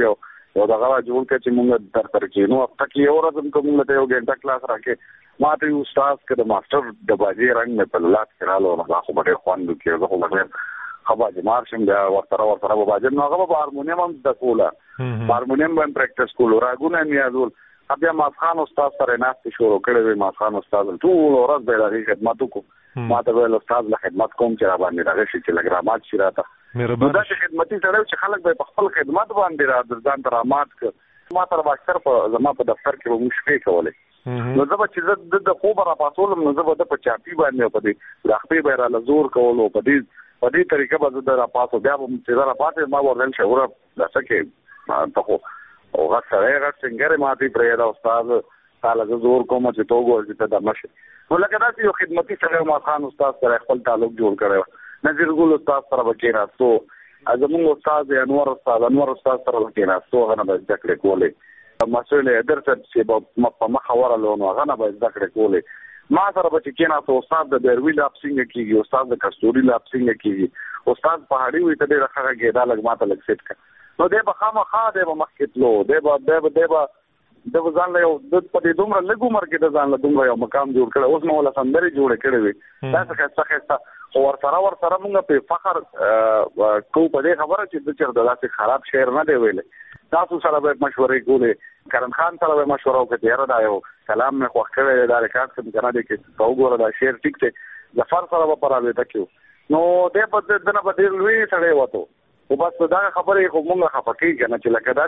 یو دغه جوړ کړ چې موږ در تر کې نو هفته کې یو ورځ کوم ته یو غنټه کلاس راکې ما ته استاد کړه ماستر د باجی رنگ مې په لاس کې رالو نو خو به خوان کې زه خو به خبره مارشم دا ورته ورته به باجی نو هغه په هارمونیم هم د کوله هارمونیم باندې پریکټیس کول راګونه مې یادول بیا ماسخان استاد سره ناستې شروع کړې وې ماسخان استاد ټول ورځ به د خدمت وکړو ما ته ویل استاد له خدمت کوم چې را باندې راغی چې لګرامات شي راته مهرباني دا چې خدمتي سره چې خلک به خپل خدمت باندې را ځان ترامات ک ما تر اکثر په زما په دفتر کې به مشکې کولې نو زه چې د خو برا پاسولم نو زه د په چاپی باندې په دې راخپې به را لزور کولو په دې په دې طریقه به زه د پاسو بیا به چې را پاتې ما ورل شوره لکه ته خو او غږ سره غږ څنګه ماتي پرې دا استاد تعالی زور کوم چې تو ګور چې د مشه نو لکه دا چې یو خدمتي سره ما خان استاد سره خپل تعلق جوړ کړو نذیر ګل استاد سره وکینا سو ازمن استاد انور استاد انور استاد سره وکینا سو غنه به ذکر کولې مسئله درته چې په مخاوره لونه غنه به ذکر کولې ما سره به کینا سو استاد د بیروی لاب څنګه کیږي استاد د کستوري لاب څنګه کیږي استاد پهاړی وي ته ډیره ښه کېدا لګ ماته لګ سیټ کا نو دی به خامخا دی به مخکې تلو دی به دی به دی به د ځان له یو د په دې دومره لږ عمر کې د ځان له دومره یو مقام جوړ کړی اوس نو ولا سندرې جوړې کړې وي دا څه ښایسته ښایسته خو ورسره ورسره موږ په فخر کوو په دې خبره چې د چېرته داسې خراب شعر نه دی ویلی تاسو سره به مشورې کولې کرم خان سره به مشوره وکړه یاره دا یو کلام مې خوښ کړی دی دا ریکارډ کړم که نه دی کې ته وګوره دا شعر ټیک دی ظفر سره به په رابطه کې نو دی په ده نه به ډېر لوی سړی وته خو بس دا خبرې خو مونږ خفه کېږي نه چې لکه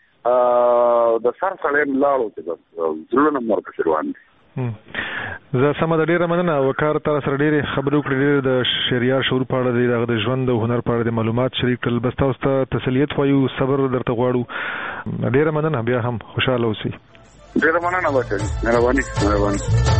داسې د سر سړی لاړو چې بس زړونه مو ورپسې روان دي زه سمه ده ډېره مننه وقار تا سره ډېرې خبرې وکړې ډېرې د شعریار شعور په اړه د هغه د ژوند او هنر په اړه د معلومات شریک کړل بس تاسو ته تسلیت وایو صبر درته غواړو ډېره مننه بیا هم خوشحاله اوسئ ډېره مننه بچی مهرباني مهرباني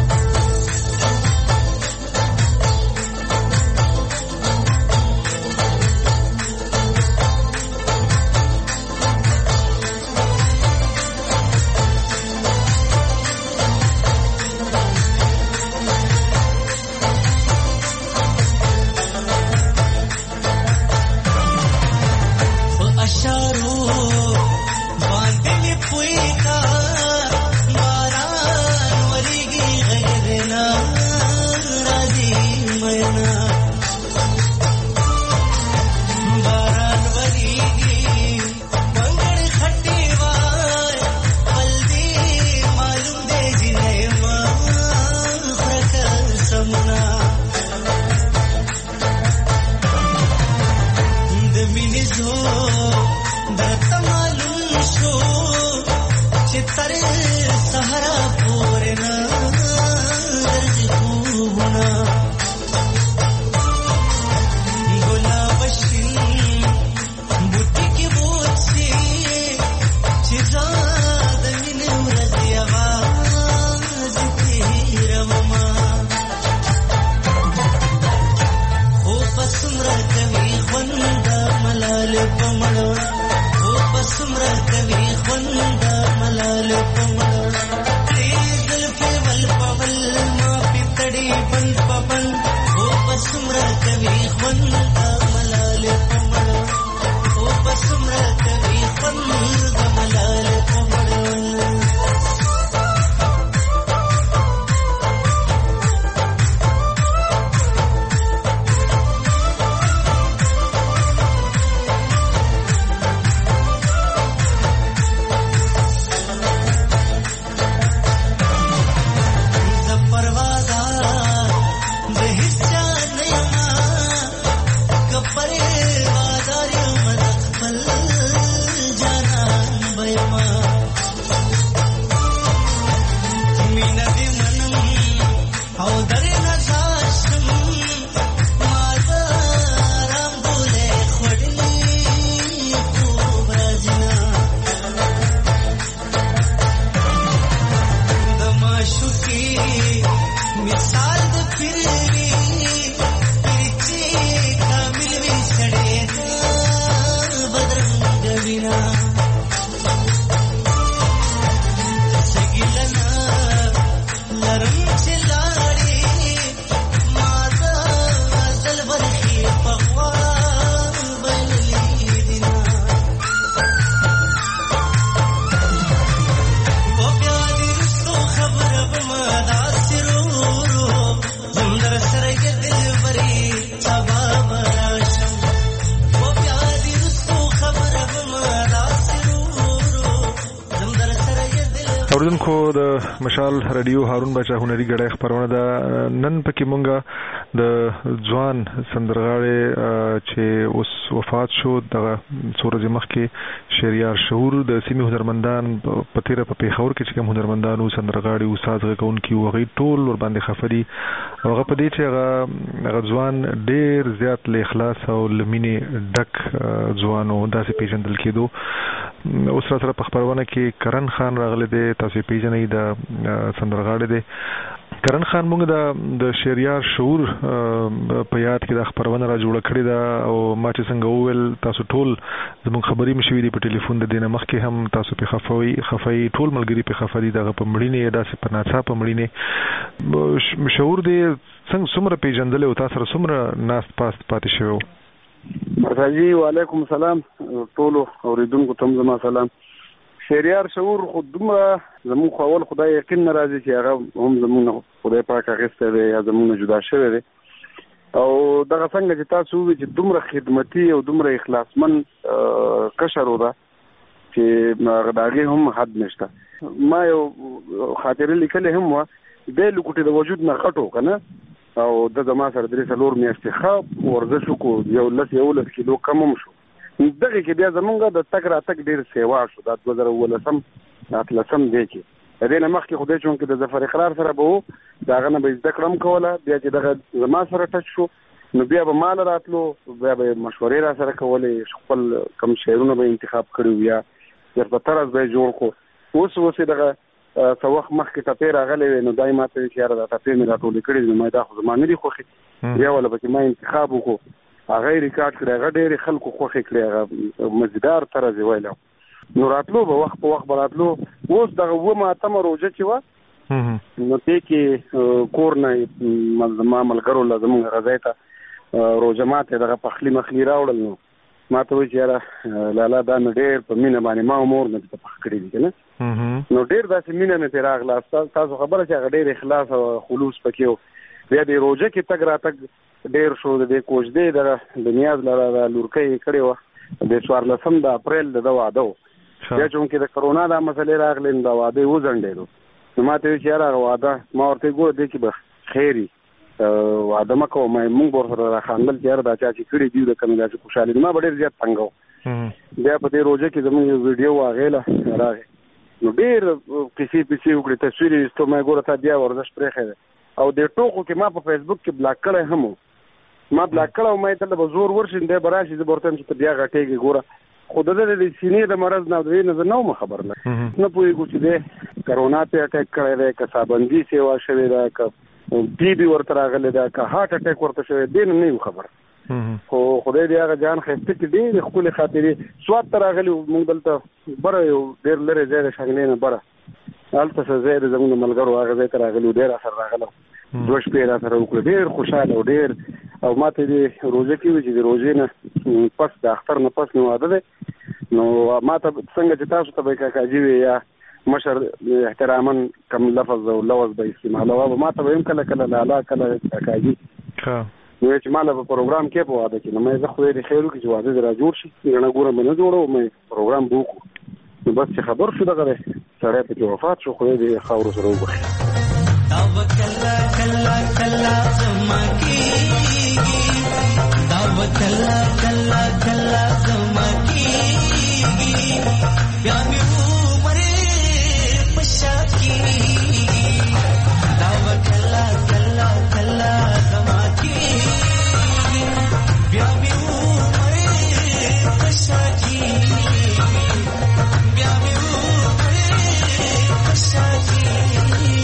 Sumra kavi khunda malal pamar اوریدونکو د مشال رادیو هارون بچا هنري غړې خبرونه ده. نن پکې مونږه د ځوان سندرغاړي چې اوس وفات شو د سورج مخکې شهریار شعور د سیمې هنرمندان په تیره په پیښور کې چې کوم هنرمندانو سندرغاړي او ساز غونکي وغي ټول ور باندې خفري هغه په دې چې هغه ځوان ډېر زیات له اخلاص او لمینې ډک ځوانو داسې پیژندل کېدو. اوس سره په خبرونه کې کرن خان راغلی دی، تاسو پیژنئ د سندرغاړي دی. کرن خان موږ د د شهریار شعور په یاد کې د خبرونه را جوړه کړې ده او ما چې څنګه وویل تاسو ټول زموږ خبرې مشوي دي په ټلیفون د دینه مخکې هم تاسو په خفوي خفای ټول ملګری په خفري دغه په مړینه داسې په ناڅاپه په مړینه شعور دی څنګه څومره پیژندل او تاسو سره څومره ناست پاست پاتې شوی؟ مرحبا وعلیکم السلام ټول اوریدونکو ته زما سلام. شهریار شعور خودمره زمون خپل خدای یقین ناراضي چې هغه هم زمون خدای پاک هغه ستې یا زمون جدا شوی دی او دغه څنګه چې تاسو وی چې دومره خدمتي او دومره اخلاصمن کشر ودا چې هغه هم حد نشته. ما یو خاطر لیکل هم و د لوکټي د وجود نه خټو کنه او د زما سره درې څلور میاشتې ښه ورزش وکړو، یو لس یولس کیلو کم هم شو. دغه کې بیا زمونږ د تګ راتګ ډېر سیوا شو. د دوه زره ولسم اتلسم دی کې د دې نه مخکې خدای چون کې د ظفر اقرار سره به وو د هغه نه به زده کړم کوله. بیا چې دغه زما سره ټچ شو نو بیا به مال راتلو، بیا به مشورې را سره کولې، خپل کم شعرونه به انتخاب کړي یا درته طرز به جوړ کو. اوس اوس دغه څو وخت مخکې ټپې راغلې نو دای ماته چې یاره دا ټپې مې راټولې کړې نو ما دا خو زما نه دي خوښې، بیا ولا پکې ما انتخاب وکړو، هغه ریکارډ کړی، هغه ډېرې خلکو خوښې کړې، هغه مزیدار طرز یې ویلی نو راتلو به وخت په وخت به راتلو. اوس دغه اوومه اتمه روژه چې وه نو دې کې کور نه زما ملګرو له زمونږ غځای ته روژه ماته دغه پخلي مخلي راوړل نو ما ته وایي چې یاره لالا دا مې ډېر په مینه باندې ما مور نه ته پخ کړي دي که نه نو ډېر داسې مینه مې پرې راغله. تاسو خبره چې هغه ډېر اخلاص او خلوص پکې و. بیا د روژه کې تګ راتګ ډېر شو. د دې کوژدې د د نیاز لره د لورکۍ یې کړې وه د څوارلسم د اپریل د ده واده و. بیا چونکې د کرونا دا مسلې راغلې نو دا واده یې وځنډېدو نو ما ته وایي چې یاره هغه واده ما ورته ګوره دې کې به خیر واده مه کوه، موږ به ورسره راخاندل چې یاره دا چا چې کړي دي د کمې داسې خوشحالي ما به ډېر زیات تنګ. بیا په دې روژه کې زموږ یو ویډیو و هغې له راغې نو ډېر کیسې پیسې وکړې، تصویر یې ایستو. ما ګوره تا بیا ورزش پرېښی دی او د ټوکو کې ما په فیسبوک کې بلاک کړی هم و. ما بلاک کړی او ما یې دلته به زور ورشي دی به راشي زه به ورته وایم چې ته بیا غټېږې. ګوره خو د ده د سینې د مرض نه او د دې نه زه نه وم خبر نه نه پوهېږو چې دی کرونا ته اټیک کړی دی که سابندي سیوا شوې ده که ټي بي ورته راغلی ده که هارټ اټیک ورته شوی دې نه نه یو خبر. خو خدای دې هغه جان ښایسته کې ډېرې ښکلې خاطرې سوات ته راغلي وو. موږ دلته بره یو ډېر لرې ځای د شانګلې نه بره هلته څه ځای د زموږ ملګرو هغه ځای ته راغلي وو، ډېر راسره راغلی وو، دوه شپې راسره وکړې، ډېر خوشحاله او ډېر. او ما ته دې روژه کې وي چې د روژې نه پس د اختر نه پس مې واده دی نو ما ته څنګه چې تاسو ته به کاکاجي وي یا مشر احتراما کم لفظ او لوظ به استعمالوه ما ته به هم کله کله لالا کله کاکاجي نو چې ما له په پروګرام کې په واده کې نو مې زه خدای دې خیر وکړي چې واده دې را جوړ شي. ګڼه ګوره مې نه جوړو مې پروګرام به وکړو نو بس چې خبر شو دغه دی سړی پکې وفات شو. خدای دې خاورو سره وبخښي. کلا کلا کلا زما کیږي دا کلا کلا کلا زما کیږي بیا مې عمر پشا کیږي دا کلا کلا کلا زما کیږي بیا مې عمر پشا کیږي بیا مې عمر پشا کیږي.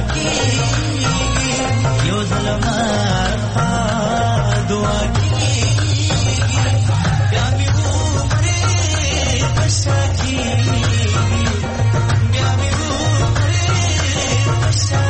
کېږي یو ځل ماته دعا کېږي بیا مې عمرې په شا کېږي بیا مې عمرې په شا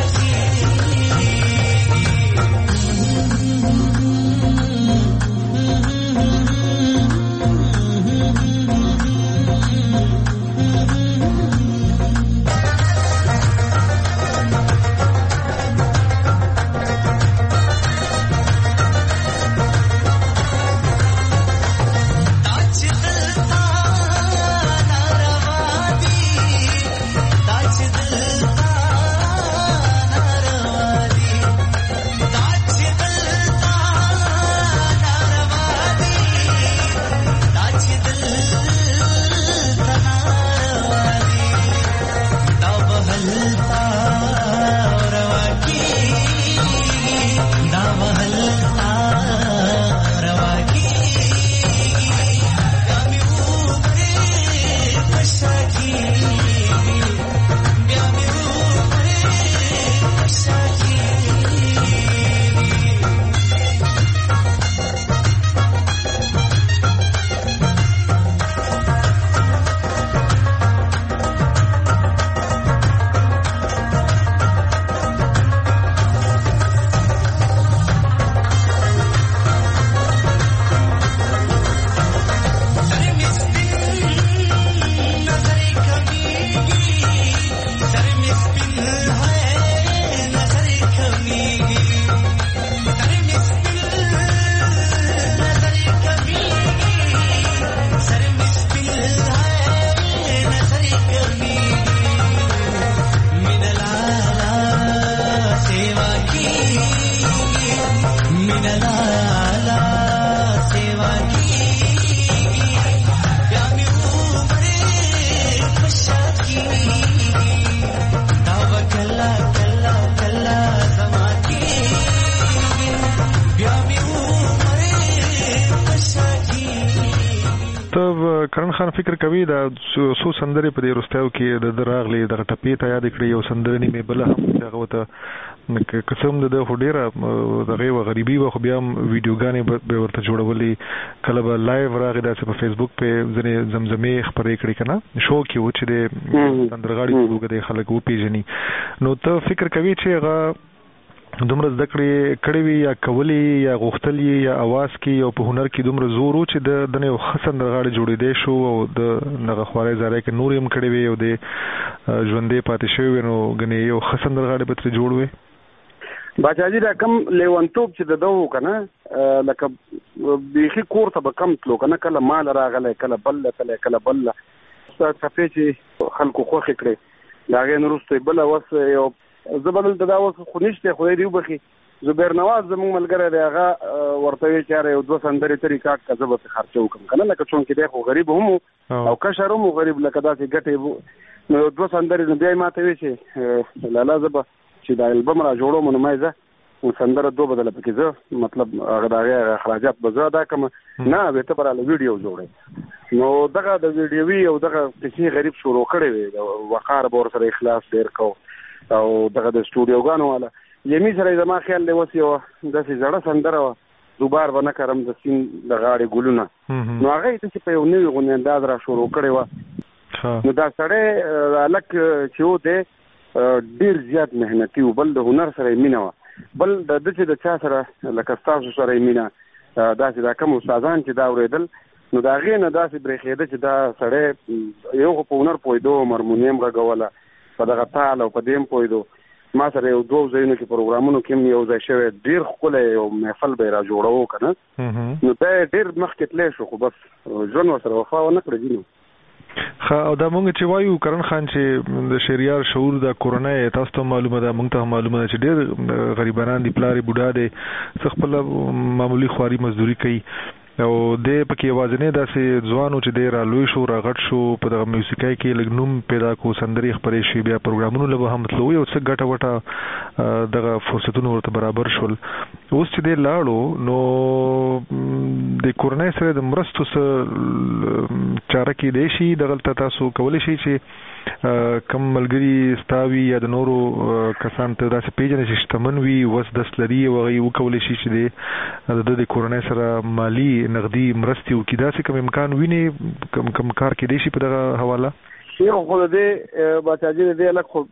فکر کوي دا سو سندرې په دې وروستیو کې د راغلي د ټپې ته یاد کړی یو سندره نیمه بل هم هغه ته قسم د خو ډیره دغه غریبي و خو بیا ویډیوګانې به ورته جوړولې کله به لایو راغی داسې په فیسبوک په ځنې زمزمې خبرې کړې کنه شو کې و چې د سندرغاړي وګړي خلک و پیژني نو ته فکر کوي چې هغه دومره زده کړې کړې وي یا کولې یا غوښتلې یا اواز کې او په هنر کې دومره زور و چې د دنه یو خسن درغاړي جوړېدې شو او د نغه خوارې زاره کې نور هم کړې وي او د ژوندې پاتې شوی نو غني یو خسن درغاړي به تر جوړ وي باچاجي دا کم لیوانتوب چې د دوه کنه لکه بيخي کور ته به کم تلو کنه کله مال راغله کله بل کله کله بل څه چې خلکو خوخه کړې دا غن روسته بل وس یو زبل د داوس خو نشته خو دی وبخي زبیر نواز زموږ ملګری دی هغه ورته وی چاره یو دوه سندري طریقه کذب ته خرچو کوم کنه لکه چون کې دی خو غریب هم او کشر هم غریب لکه داسې ګټي نو دوه سندري بیا ماته وی چې لالا زب چې دا البم را جوړو مونږ مایزه سندره دوه بدله پکې زه مطلب هغه دغه اخراجات بزا دا کوم نه به ته براله ویډیو جوړه نو دغه د ویډیوي او دغه چې غریب شروع کړي وي وقار بور سره اخلاص ډیر کو او دغه د سټوډیوګانو والا یمي سره زما خیال له وسیو د سي زړه سندره دوبار ونه کرم د سین د غاړي ګلونه نو هغه چې په یو نوې غونډه انداز را شروع کړي و نو دا سره الک چې و دې ډیر زیات مهنتي او بل د هنر سره مینه بل د دې د چا سره لکه تاسو سره مینه دا چې دا کوم استادان چې دا اوریدل نو دا غینه داسې برېخېده چې دا سره یو په هنر پویدو هارمونیم غوله په دغه تعال او په دیم پویدو ما سره یو دوه ځایونو کې پروګرامونو کې یو ځای شوی ډیر خپل یو محفل به را جوړو کنه نو دا ډیر مخکې تللی شو خو بس ژوند ورسره وفا ونه کړی نو خا او دا مونږ چې وایو کرن خان چې د شریار شعور د کورونا تاسو ته معلومه ده مونږ ته معلومه ده چې ډیر غریبانان دي پلاری بوډا دي خپل معمولی خواري مزدوري کوي او د پکې وازنې داسې ځوانو چې ډیر لوی شو راغټ شو په دغه موسیقۍ کې لګنوم پیدا کو سندري خبرې شي بیا پروګرامونو له هم تلو یو څه ګټه وټه دغه فرصتونو ورته برابر شول اوس چې د لاړو نو د کورنۍ سره د مرستو سره چاره کې دی شي دغلته تاسو کولی شئ چې کم ملګري ستاوي یا د نورو کسان ته داسې پیژنې چې شتمن وي وس دست لري او هغوی وکولی شي چې د د کورنۍ سره مالي نغدي مرستې وکړي داسې کوم امکان ویني کم کم کار کې دی شي په دغه حواله یو خو د دې باچاجي د دې لکه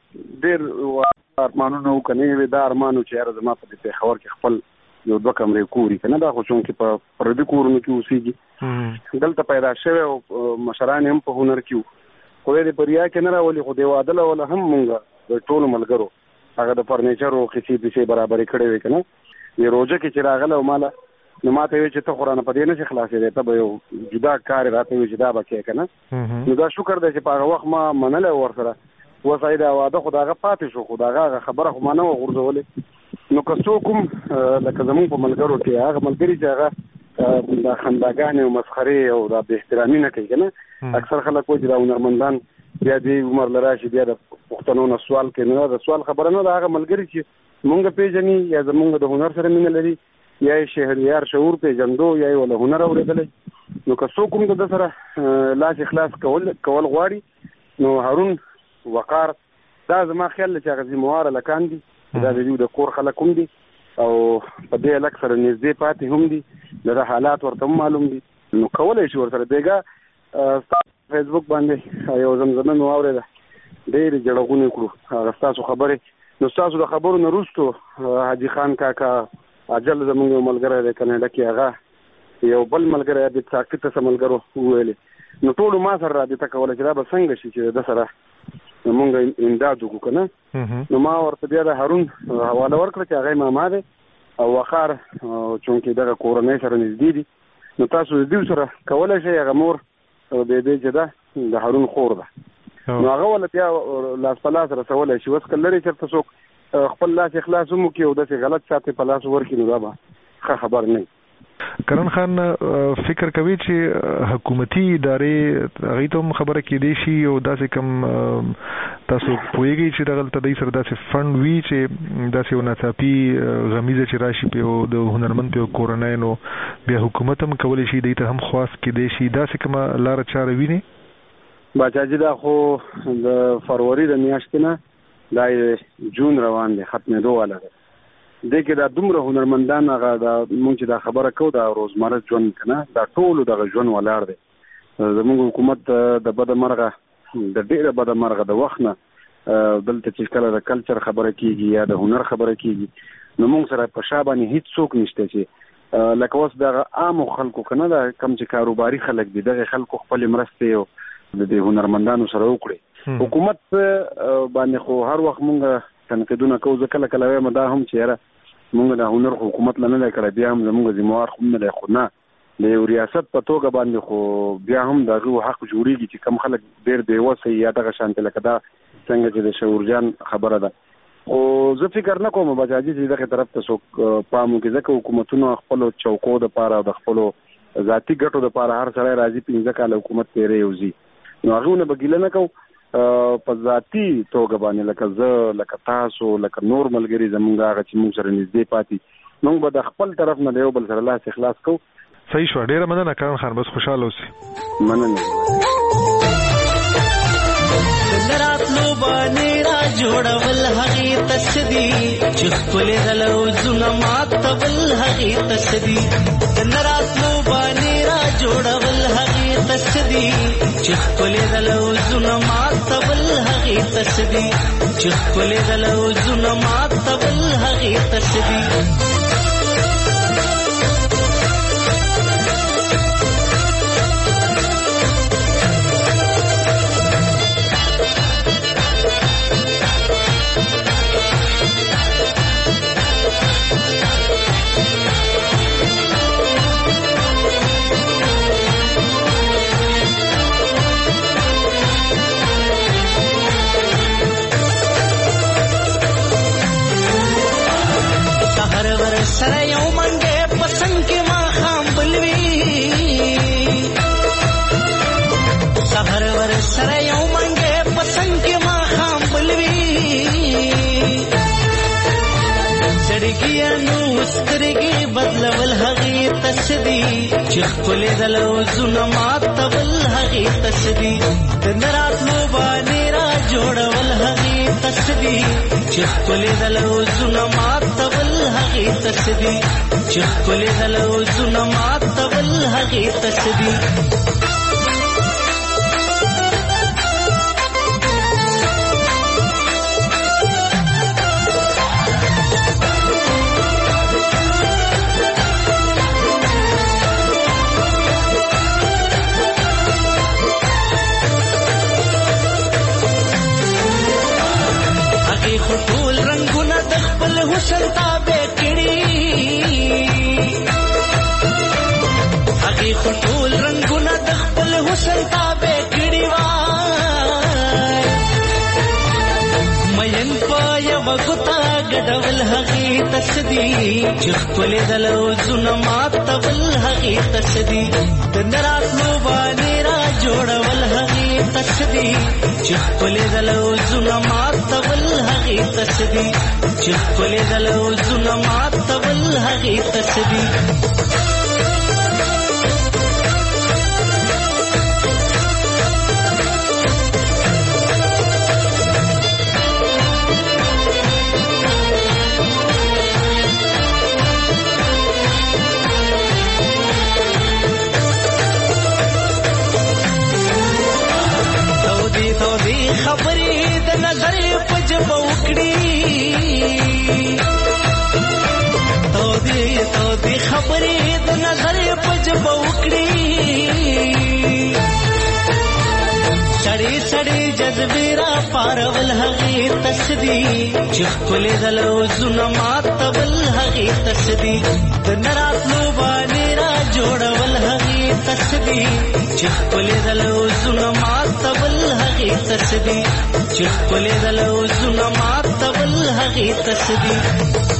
ډېر ارمانونه وکنه دا ارمانو چې یاره زما په دې پېښور کې خپل یو دوه کمرې کوري کنه دا خو چونکې په پردي کورونو کې اوسېږي دلته پیدا شوی او مشران هم په هنر کې خو دې په ریا کې نه راولي خو دې واده له هم مونږ د ټولو ملګرو هغه د فرنیچرو قصې پیسې برابرې کړې وې کنه یې روزه کې چې راغله او ماله نو ما ته وی چې ته قرآن په دې نه شي خلاصې ته به یو جدا کار راته وی چې دا به کې کنه نو دا شکر دی چې په هغه وخت ما منله ورسره وسای دا واده خو داغه پاتې شو خو داغه خبره خو ما نه غورځولې نو که څوک هم لکه زمونږ په ملګرو کې هغه ملګري چې هغه د خنداګانې او مسخرې او د بې احترامي نه کوي کنه اکثر خلک وایي چې دا هنرمندان بیا دې عمر له راشي بیا د پښتنو نه سوال کوي نو د سوال خبره نه ده هغه ملګري چې مونږ پیژني یا زمونږ د هنر سره مینه لري یا شهریار شعور پیژندو یا ولا هنر اورېدلی نو که څوک هم د سره لاس اخلاص کول کول غواړي نو هارون وقار دا زما خیال چې هغه ذمہواره لکان دي دا د د کور خلک هم دي او په دې لک سره نږدې پاتې هم دي د حالات ورته معلوم دي نو کولای شي ورسره بیګا فیسبوک باندې یو زمزمه نو اورېده ډېرې جړغونې کړو هغه ستاسو خبرې نو ستاسو د خبرو نه وروستو حاجي خان کاکا اجل زمونږ یو ملګری دی کنیډا کې هغه یو بل ملګری د ساکت سره ملګرو ویلې نو ټول ما سره رابطه کوله چې دا به څنګه شي چې د سره مونږ امداد وکړو کنه نو ما ورته بیا د هارون حواله ورکړه چې هغه ماما دی او وقار چونکې دغه کورنۍ سره نږدې دي نو تاسو د دې سره کولی شئ هغه مور د دې چې ده د هارون خور ده نو هغه ولا بیا لاس په لاس رسولی شي اوس که لرې چېرته څوک خپل لاس اخلاص هم وکړي او داسې غلط ساتي په لاس ورکړي نو دا به ښه خبر نه کرن خان فکر کوي چې حکومتي ادارې هغوی ته هم خبره کېدی شي او داسې کوم تاسو پوهېږئ چې دغلته دوی سره داسې فنډ وي چې داسې یو ناڅاپي غمیزه چې راشي په یو د هنرمند په یو کورنۍ نو بیا حکومت هم کولی شي دوی ته هم خواست کېدی شي داسې کومه لاره چاره ویني باچاجي دا خو د فروری د میاشتې نه دا جون روان دی ختمېدو والا دی دې کې دا دومره هنرمندان هغه دا مونږ چې دا خبره کوو دا روزمره ژوند که نه دا ټولو دغه ژوند ولاړ دی زموږ حکومت د بده مرغه د ډېره بده مرغه د وخت نه دلته چې کله د کلچر خبره کېږي یا د هنر خبره کېږي نو مونږ سره په شا باندې هېڅ څوک نشته چې لکه اوس دغه عامو خلکو که نه دا کم چې کاروباري خلک دي دغه خلکو خپلې مرستې او د هنرمندانو سره وکړي حکومت باندې خو هر وخت مونږ تنقیدونه کوو زه کله کله وایم دا هم چې یاره مونږ د هنر خو حکومت له نه دی کړی بیا هم زمونږ ذموار خو نه دی خو نه د یو ریاست په توګه باندې خو بیا هم د هغو حق جوړېږي چې کم خلک ډېر بېوسه یا دغه شانتې لکه دا څنګه چې د شعورجان خبره ده خو زه فکر نه کوم بچاجي چې دغه طرف ته څوک پام وکړي ځکه حکومتونو خپلو چوکو دپاره او د خپلو ذاتي ګټو دپاره هر سړی راځي پنځه کاله حکومت تېری یوځي نو هغو نه به ګیله نه کوو په ذاتي توګه باندې لکه زه لکه تاسو لکه نور ملګري زمونږ هغه چې مونږ سره نږدې پاتې مونږ به د خپل طرف نه د یو بل سره لاس اخلاص کوو صحیح شوه ډېره مننه کرن خان بس خوشحاله اوسئ مننه راتلو باندې را جوړول هغې تسدي چې ښکلې غلوزونه ماتول هغې تسدي د راتلو باندې را جوړول هغې تسدي چې ښکلې غلوزونه ماتول هغې تسدي چې ښکلې غلوزونه ماتول هغې تسدي سره یو منډه پسند کې ما خام بلوي سحر ور سره یو منډه پسند کې ما خام بلوي سړګي نو سترګي بدلول هغه تس تسدي چې خپل دلو زونه ماتول هغه تسدي د نراتلو باندې را جوړول هغه تسدي چې خپل دلو زونه ماتول هغه تسدي چې خپل دلو زونه ماتول هغه تسدي ټول رنگونه د خپل حسن تابع کړي هغه ټول رنگونه د خپل حسن تابع کړي وای مین پای وګتا ګډول هغه تسدي چې خپل دلو زونه ماتول هغه تسدي د نراتلو باندې را جوړول هغه تسدي چې خپل دلو زونه ماتول هغه تسدي چې خپل دلو زونه ماتول هغه تسدي خبرې د نظر په جبه وکړي تو دې تو دې خبرې د نظر په جبه وکړي سړې سړې جذبې را پارول هغه تسدي چې خپل دلو زونه ماتول هغه تسدي د نراتلو باندې را جوړول هغه تسدي چې خپل دلو زونه ماتول هغه تسدي چې خپل دلو زونه ماتول هغه تسدي